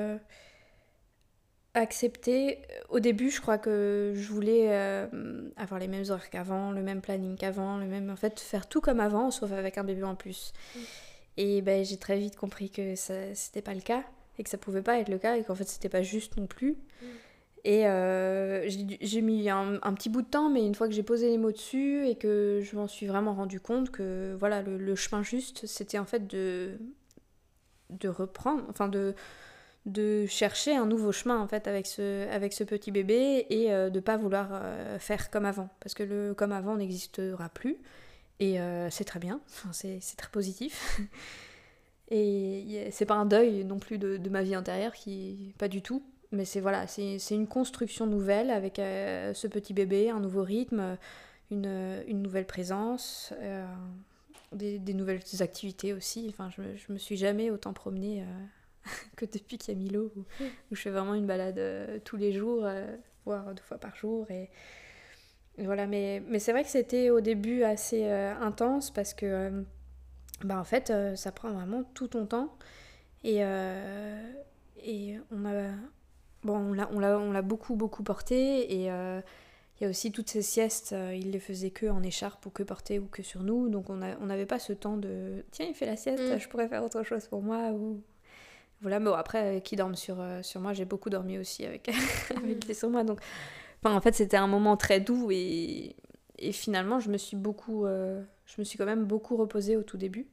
accepter. Au début, je crois que je voulais avoir les mêmes horaires qu'avant, le même planning qu'avant, en fait, faire tout comme avant, sauf avec un bébé en plus. Et j'ai très vite compris que c'était pas le cas, et que ça pouvait pas être le cas, et qu'en fait, c'était pas juste non plus. Et j'ai mis un petit bout de temps, mais une fois que j'ai posé les mots dessus et que je m'en suis vraiment rendu compte que voilà, le chemin juste, c'était en fait de reprendre, enfin de chercher un nouveau chemin en fait avec ce petit bébé, et de pas vouloir faire comme avant, parce que le comme avant n'existera plus, et c'est très bien, enfin, c'est très positif. Et c'est pas un deuil non plus de ma vie antérieure, pas du tout. Mais c'est une construction nouvelle avec ce petit bébé, un nouveau rythme, une nouvelle présence, des nouvelles activités aussi. Enfin, je me suis jamais autant promenée que depuis qu'il y a Milo, où je fais vraiment une balade tous les jours, voire 2 fois par jour. Et voilà, mais c'est vrai que c'était au début assez intense, parce que en fait, ça prend vraiment tout ton temps. Et on l'a beaucoup porté, et il y a aussi toutes ces siestes, il les faisait que en écharpe ou que porté ou que sur nous, donc on n'avait pas ce temps de tiens, il fait la sieste, je pourrais faire autre chose pour moi, ou voilà. Bon, après, qui dorment sur moi, j'ai beaucoup dormi aussi avec les sur moi, donc enfin, en fait, c'était un moment très doux, et finalement je me suis quand même beaucoup reposée au tout début.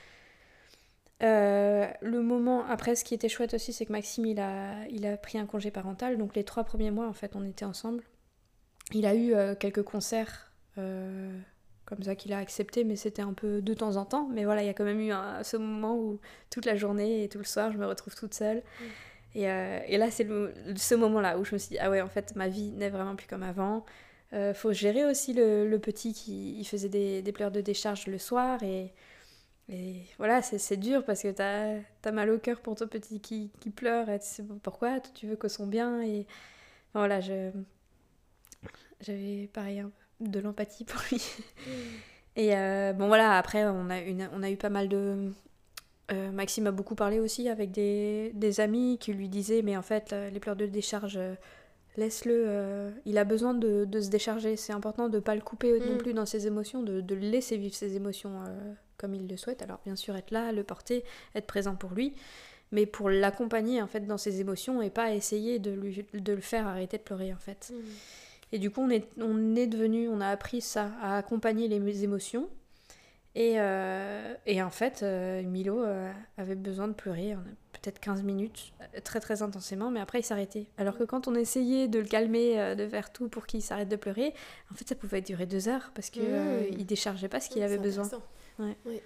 Le moment après, ce qui était chouette aussi, c'est que Maxime il a pris un congé parental, donc les 3 premiers mois en fait on était ensemble. Il a eu quelques concerts comme ça qu'il a accepté, mais c'était un peu de temps en temps. Mais voilà, il y a quand même eu ce moment où toute la journée et tout le soir je me retrouve toute seule. Et là c'est ce moment-là où je me suis dit ah ouais, en fait ma vie n'est vraiment plus comme avant. Faut gérer aussi le petit qui faisait des pleurs de décharge le soir, et voilà, c'est dur, parce que t'as mal au cœur pour ton petit qui pleure, et tu sais pas pourquoi, tu veux que son bien, et enfin, voilà, j'avais pareil de l'empathie pour lui. Et bon voilà, après on a eu pas mal de... Maxime a beaucoup parlé aussi avec des amis qui lui disaient mais en fait les pleurs de décharge, laisse-le, il a besoin de se décharger, c'est important de pas le couper non plus dans ses émotions, de le laisser vivre ses émotions comme il le souhaite. Alors bien sûr être là, le porter, être présent pour lui, mais pour l'accompagner en fait dans ses émotions, et pas essayer de le faire arrêter de pleurer en fait. Et du coup on a appris ça, à accompagner les émotions. Et en fait, Milo avait besoin de pleurer peut-être 15 minutes, très très intensément, mais après il s'arrêtait. Alors que quand on essayait de le calmer, de faire tout pour qu'il s'arrête de pleurer, en fait ça pouvait durer 2 heures, parce qu'il il déchargeait pas ce qu'il avait besoin. Ouais. Oui.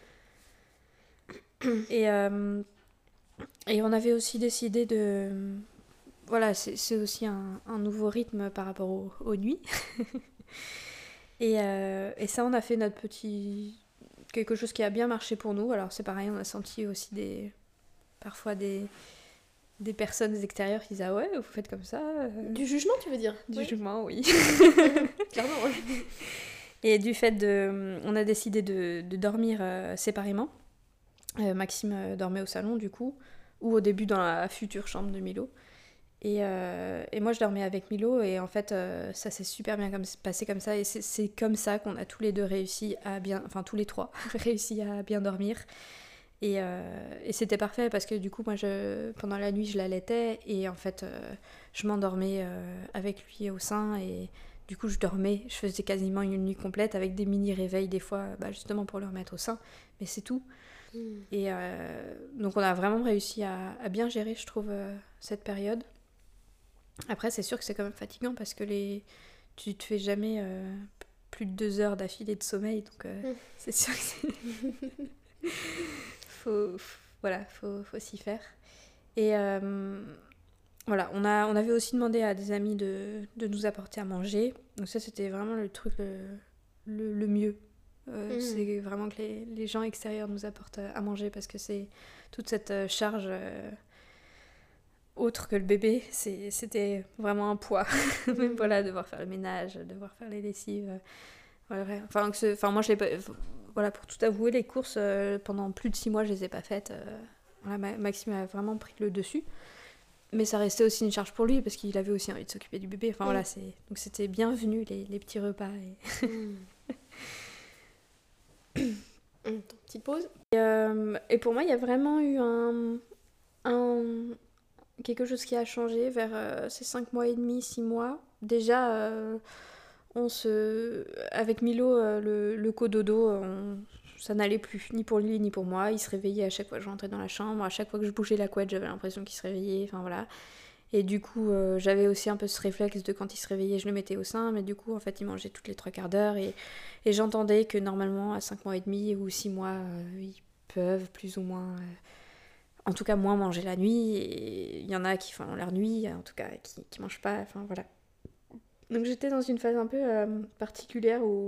Et on avait aussi décidé de... Voilà, c'est aussi un nouveau rythme par rapport aux nuits. Et ça, on a fait notre petit quelque chose qui a bien marché pour nous. Alors c'est pareil, on a senti aussi parfois des personnes extérieures qui disaient ah ouais, vous faites comme ça. Du jugement, tu veux dire? Du Ouais. jugement, oui. Clairement. Et du fait on a décidé de dormir séparément. Maxime dormait au salon du coup, ou au début dans la future chambre de Milo. Et moi je dormais avec Milo et en fait ça s'est super bien passé comme ça et c'est comme ça qu'on a tous les deux réussi à bien, enfin tous les trois réussi à bien dormir et c'était parfait parce que du coup moi pendant la nuit je l'allaitais et en fait je m'endormais avec lui au sein et du coup je dormais, je faisais quasiment une nuit complète avec des mini réveils des fois justement pour le remettre au sein, mais c'est tout. Et donc on a vraiment réussi à bien gérer je trouve cette période. Après, c'est sûr que c'est quand même fatigant parce que tu te fais jamais plus de 2 heures d'affilée de sommeil, donc c'est sûr que faut s'y faire. Et voilà, on avait aussi demandé à des amis de nous apporter à manger, donc ça c'était vraiment le truc le mieux. C'est vraiment que les gens extérieurs nous apportent à manger parce que c'est toute cette charge... autre que le bébé, c'était vraiment un poids. Même voilà, devoir faire le ménage, devoir faire les lessives. Voilà. Enfin, moi, je l'ai pas. Voilà, pour tout avouer, les courses, pendant plus de 6 mois, je les ai pas faites. Voilà, Maxime a vraiment pris le dessus. Mais ça restait aussi une charge pour lui parce qu'il avait aussi envie de s'occuper du bébé. Enfin voilà, donc c'était bienvenu les petits repas. Petite pause. Et pour moi, il y a vraiment eu quelque chose qui a changé vers ces 5 mois et demi, 6 mois. Déjà, avec Milo, le cododo, ça n'allait plus, ni pour lui, ni pour moi. Il se réveillait à chaque fois que je rentrais dans la chambre. À chaque fois que je bougeais la couette, j'avais l'impression qu'il se réveillait. Enfin voilà. Et du coup, j'avais aussi un peu ce réflexe de quand il se réveillait, je le mettais au sein. Mais du coup, en fait, il mangeait toutes les 3/4 d'heure. Et j'entendais que normalement, à 5 mois et demi ou 6 mois, ils peuvent plus ou moins... en tout cas moins manger la nuit, et il y en a qui font leur nuit, en tout cas qui mangent pas, enfin voilà. Donc j'étais dans une phase un peu particulière où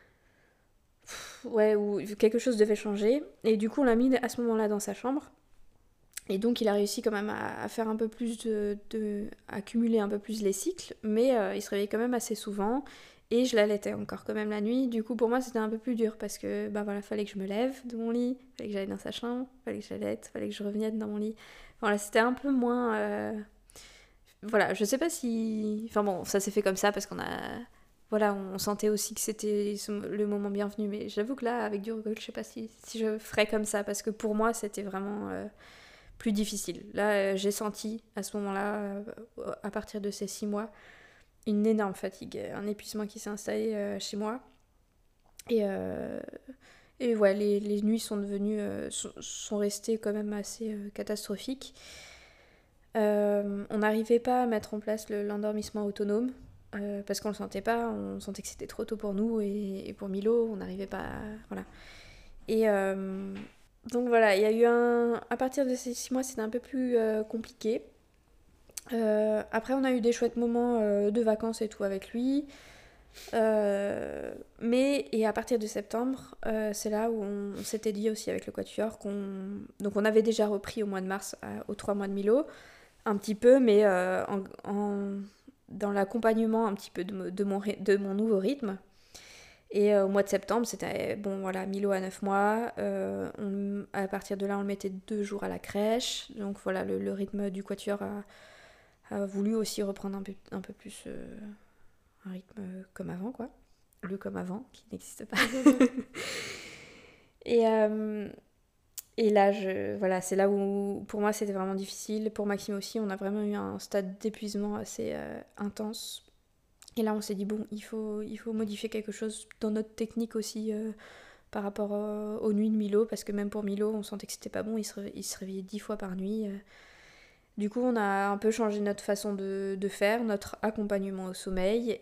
quelque chose devait changer, et du coup on l'a mis à ce moment-là dans sa chambre, et donc il a réussi quand même à faire un peu plus à cumuler un peu plus les cycles, mais il se réveillait quand même assez souvent, et je l'allaitais encore quand même la nuit. Du coup pour moi c'était un peu plus dur parce que fallait que je me lève de mon lit, fallait que j'aille dans sa chambre, fallait que j'allaite, fallait que je revienne dans mon lit. Voilà, c'était un peu moins voilà, je sais pas si... Enfin bon, ça s'est fait comme ça parce qu'on a... Voilà, on sentait aussi que c'était le moment bienvenu, mais j'avoue que là, avec du recul, je sais pas si je ferais comme ça, parce que pour moi, c'était vraiment plus difficile. Là, j'ai senti, à ce moment-là, à partir de ces 6 mois, une énorme fatigue, un épuisement qui s'est installé chez moi. Et ouais, les nuits sont devenues... sont restées quand même assez catastrophiques. On n'arrivait pas à mettre en place l'endormissement autonome parce qu'on le sentait pas, on sentait que c'était trop tôt pour nous et pour Milo, on n'arrivait pas à... Voilà. Et donc voilà, il y a eu à partir de ces 6 mois, c'était un peu plus compliqué. Après, on a eu des chouettes moments de vacances et tout avec lui. Et à partir de septembre, c'est là où on s'était dit aussi avec le Quatuor donc on avait déjà repris au mois de mars, aux 3 mois de Milo, un petit peu, mais dans l'accompagnement un petit peu de mon nouveau rythme. Et au mois de septembre, c'était, Milo à 9 mois. À partir de là, on le mettait 2 jours à la crèche. Donc voilà, le rythme du Quatuor a voulu aussi reprendre un peu plus un rythme comme avant, quoi. Le comme avant, qui n'existe pas. Et là, c'est là où, pour moi, c'était vraiment difficile. Pour Maxime aussi, on a vraiment eu un stade d'épuisement assez intense. Et là, on s'est dit, bon, il faut modifier quelque chose dans notre technique aussi par rapport aux nuits de Milo, parce que même pour Milo, on sentait que c'était pas bon, il se réveillait 10 fois par nuit. Du coup, on a un peu changé notre façon de faire, notre accompagnement au sommeil,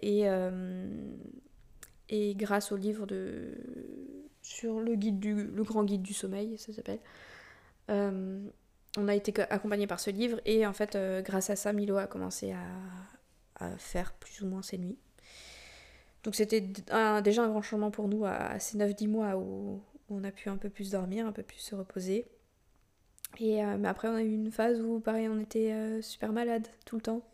et grâce au livre sur le grand guide du sommeil, ça s'appelle. On a été accompagnés par ce livre et en fait, grâce à ça, Milo a commencé à faire plus ou moins ses nuits. Donc c'était déjà un grand changement pour nous à ces 9-10 mois où où on a pu un peu plus dormir, un peu plus se reposer. Mais après, on a eu une phase où, pareil, on était super malade tout le temps.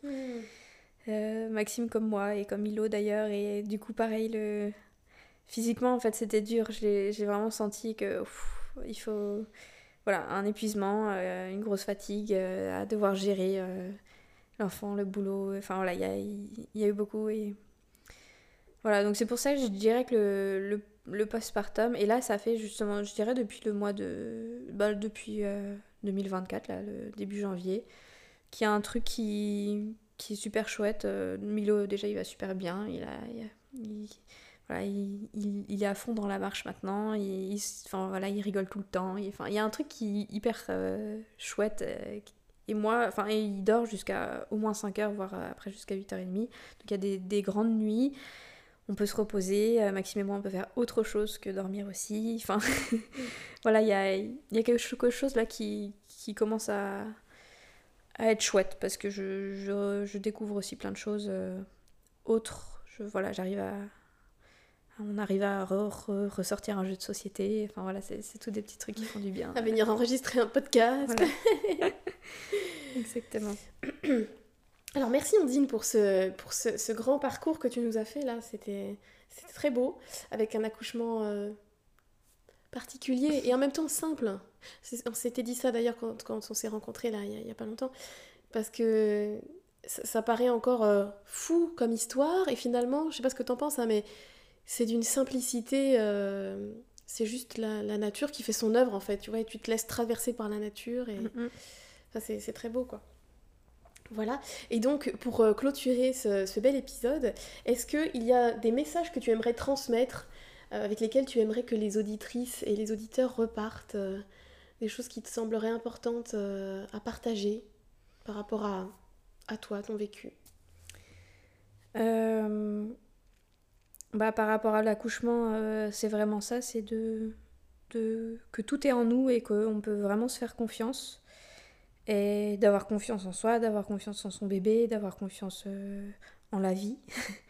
Maxime comme moi, et comme Milo d'ailleurs. Et du coup, pareil, physiquement, en fait, c'était dur. J'ai vraiment senti que il faut... Voilà, un épuisement, une grosse fatigue à devoir gérer l'enfant, le boulot. Enfin, voilà, il y a eu beaucoup. Et voilà, donc c'est pour ça que je dirais que le postpartum, et là, ça fait justement, je dirais, depuis le mois de... depuis 2024, là, le début janvier, qu'il y a un truc qui est super chouette. Milo, déjà, il va super bien. Voilà, il est à fond dans la marche maintenant. Enfin, voilà, il rigole tout le temps. Il y a un truc qui est hyper chouette. Et moi, enfin, il dort jusqu'à au moins 5 heures, voire après jusqu'à 8h30. Donc il y a des grandes nuits. On peut se reposer. Maxime et moi, on peut faire autre chose que dormir aussi. Enfin, voilà, il y a quelque chose là qui commence à être chouette, parce que je découvre aussi plein de choses autres. Voilà, on arrive à ressortir un jeu de société. Enfin voilà, c'est tous des petits trucs qui font du bien. À venir enregistrer un podcast. Voilà. Exactement. Alors merci Ondine pour ce grand parcours que tu nous as fait là. C'était très beau, avec un accouchement particulier et en même temps simple. On s'était dit ça d'ailleurs quand on s'est rencontrés là, il y a pas longtemps. Parce que ça paraît encore fou comme histoire, et finalement, je sais pas ce que t'en penses, hein, mais c'est d'une simplicité, c'est juste la nature qui fait son œuvre en fait, tu vois, et tu te laisses traverser par la nature, et enfin, c'est très beau quoi. Voilà, et donc pour clôturer ce bel épisode, est-ce qu'il y a des messages que tu aimerais transmettre, avec lesquels tu aimerais que les auditrices et les auditeurs repartent, des choses qui te sembleraient importantes à partager par rapport à toi, ton vécu? Par rapport à l'accouchement, c'est vraiment ça, c'est que tout est en nous et qu'on peut vraiment se faire confiance. Et d'avoir confiance en soi, d'avoir confiance en son bébé, d'avoir confiance en la vie.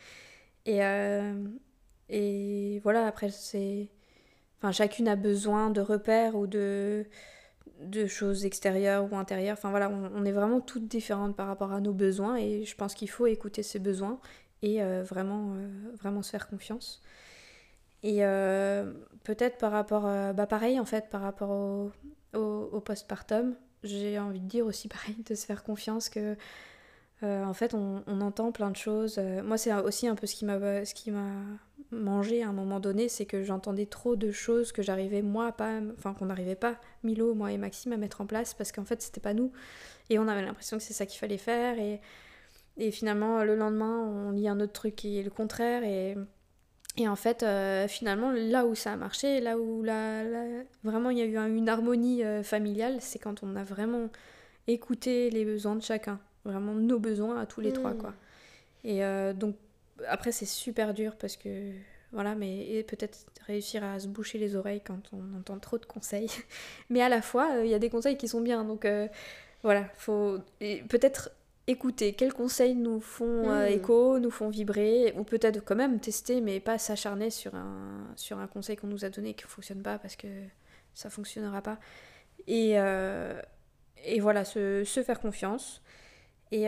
Et voilà, après, enfin, chacune a besoin de repères ou de choses extérieures ou intérieures. Enfin voilà, on est vraiment toutes différentes par rapport à nos besoins, et je pense qu'il faut écouter ses besoins et vraiment se faire confiance. Et peut-être par rapport pareil en fait, par rapport au postpartum, j'ai envie de dire aussi pareil, de se faire confiance, que en fait on entend plein de choses. Moi c'est aussi un peu ce qui m'a mangé à un moment donné, c'est que j'entendais trop de choses que j'arrivais moi pas, enfin qu'on n'arrivait pas, Milo, moi et Maxime, à mettre en place, parce qu'en fait c'était pas nous, et on avait l'impression que c'est ça qu'il fallait faire, et finalement le lendemain on lit un autre truc qui est le contraire, et en fait finalement là où ça a marché, là où vraiment il y a eu une harmonie familiale, c'est quand on a vraiment écouté les besoins de chacun, vraiment nos besoins à tous les trois quoi. Et donc après c'est super dur, parce que voilà, mais peut-être réussir à se boucher les oreilles quand on entend trop de conseils, mais à la fois il y a des conseils qui sont bien, donc voilà, faut peut-être écouter quels conseils nous font écho, nous font vibrer, ou peut-être quand même tester, mais pas s'acharner sur un conseil qu'on nous a donné qui ne fonctionne pas, parce que ça ne fonctionnera pas. Et voilà, se faire confiance, et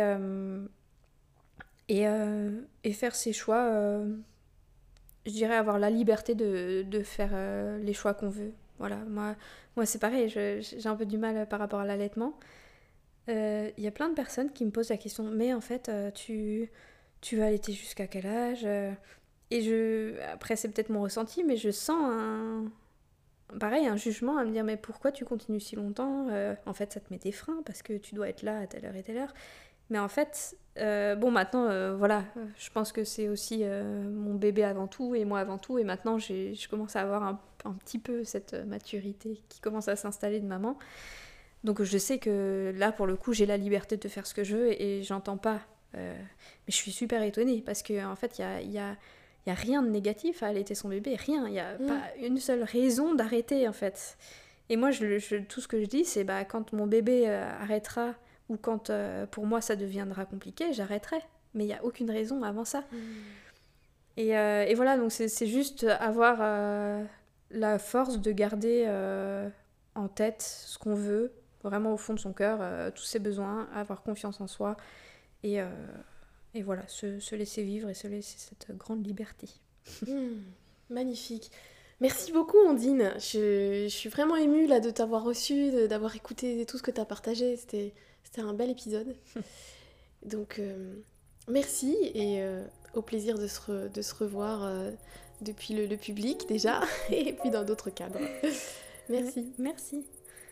faire ses choix, je dirais avoir la liberté de faire les choix qu'on veut. Voilà, moi c'est pareil, j'ai un peu du mal par rapport à l'allaitement. Y a plein de personnes qui me posent la question, mais en fait, tu vas allaiter jusqu'à quel âge? Et après c'est peut-être mon ressenti, mais je sens un jugement à me dire, mais pourquoi tu continues si longtemps? En fait, ça te met des freins, parce que tu dois être là à telle heure et telle heure. Mais en fait, maintenant, voilà, je pense que c'est aussi mon bébé avant tout, et moi avant tout, et maintenant je commence à avoir un petit peu cette maturité qui commence à s'installer de maman. Donc je sais que là, pour le coup, j'ai la liberté de faire ce que je veux, et j'entends pas. Mais je suis super étonnée, parce qu'en fait, il y a rien de négatif à allaiter son bébé, rien. Il n'y a pas une seule raison d'arrêter, en fait. Et moi, tout ce que je dis, c'est quand mon bébé arrêtera, ou quand pour moi ça deviendra compliqué, j'arrêterai. Mais il n'y a aucune raison avant ça. Et voilà, donc c'est juste avoir la force de garder en tête ce qu'on veut, vraiment au fond de son cœur, tous ses besoins, avoir confiance en soi et voilà, se laisser vivre et se laisser cette grande liberté. Magnifique. Merci beaucoup Ondine. Je suis vraiment émue là de t'avoir reçue, d'avoir écouté tout ce que tu as partagé. C'était un bel épisode. Donc merci et au plaisir de se revoir depuis le public déjà et puis dans d'autres cadres. Merci. Merci.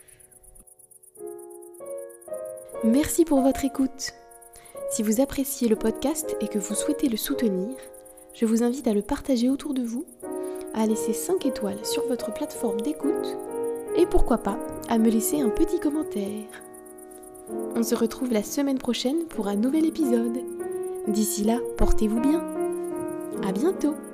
Merci pour votre écoute. Si vous appréciez le podcast et que vous souhaitez le soutenir, je vous invite à le partager autour de vous, à laisser 5 étoiles sur votre plateforme d'écoute et pourquoi pas à me laisser un petit commentaire. On se retrouve la semaine prochaine pour un nouvel épisode. D'ici là, portez-vous bien. À bientôt.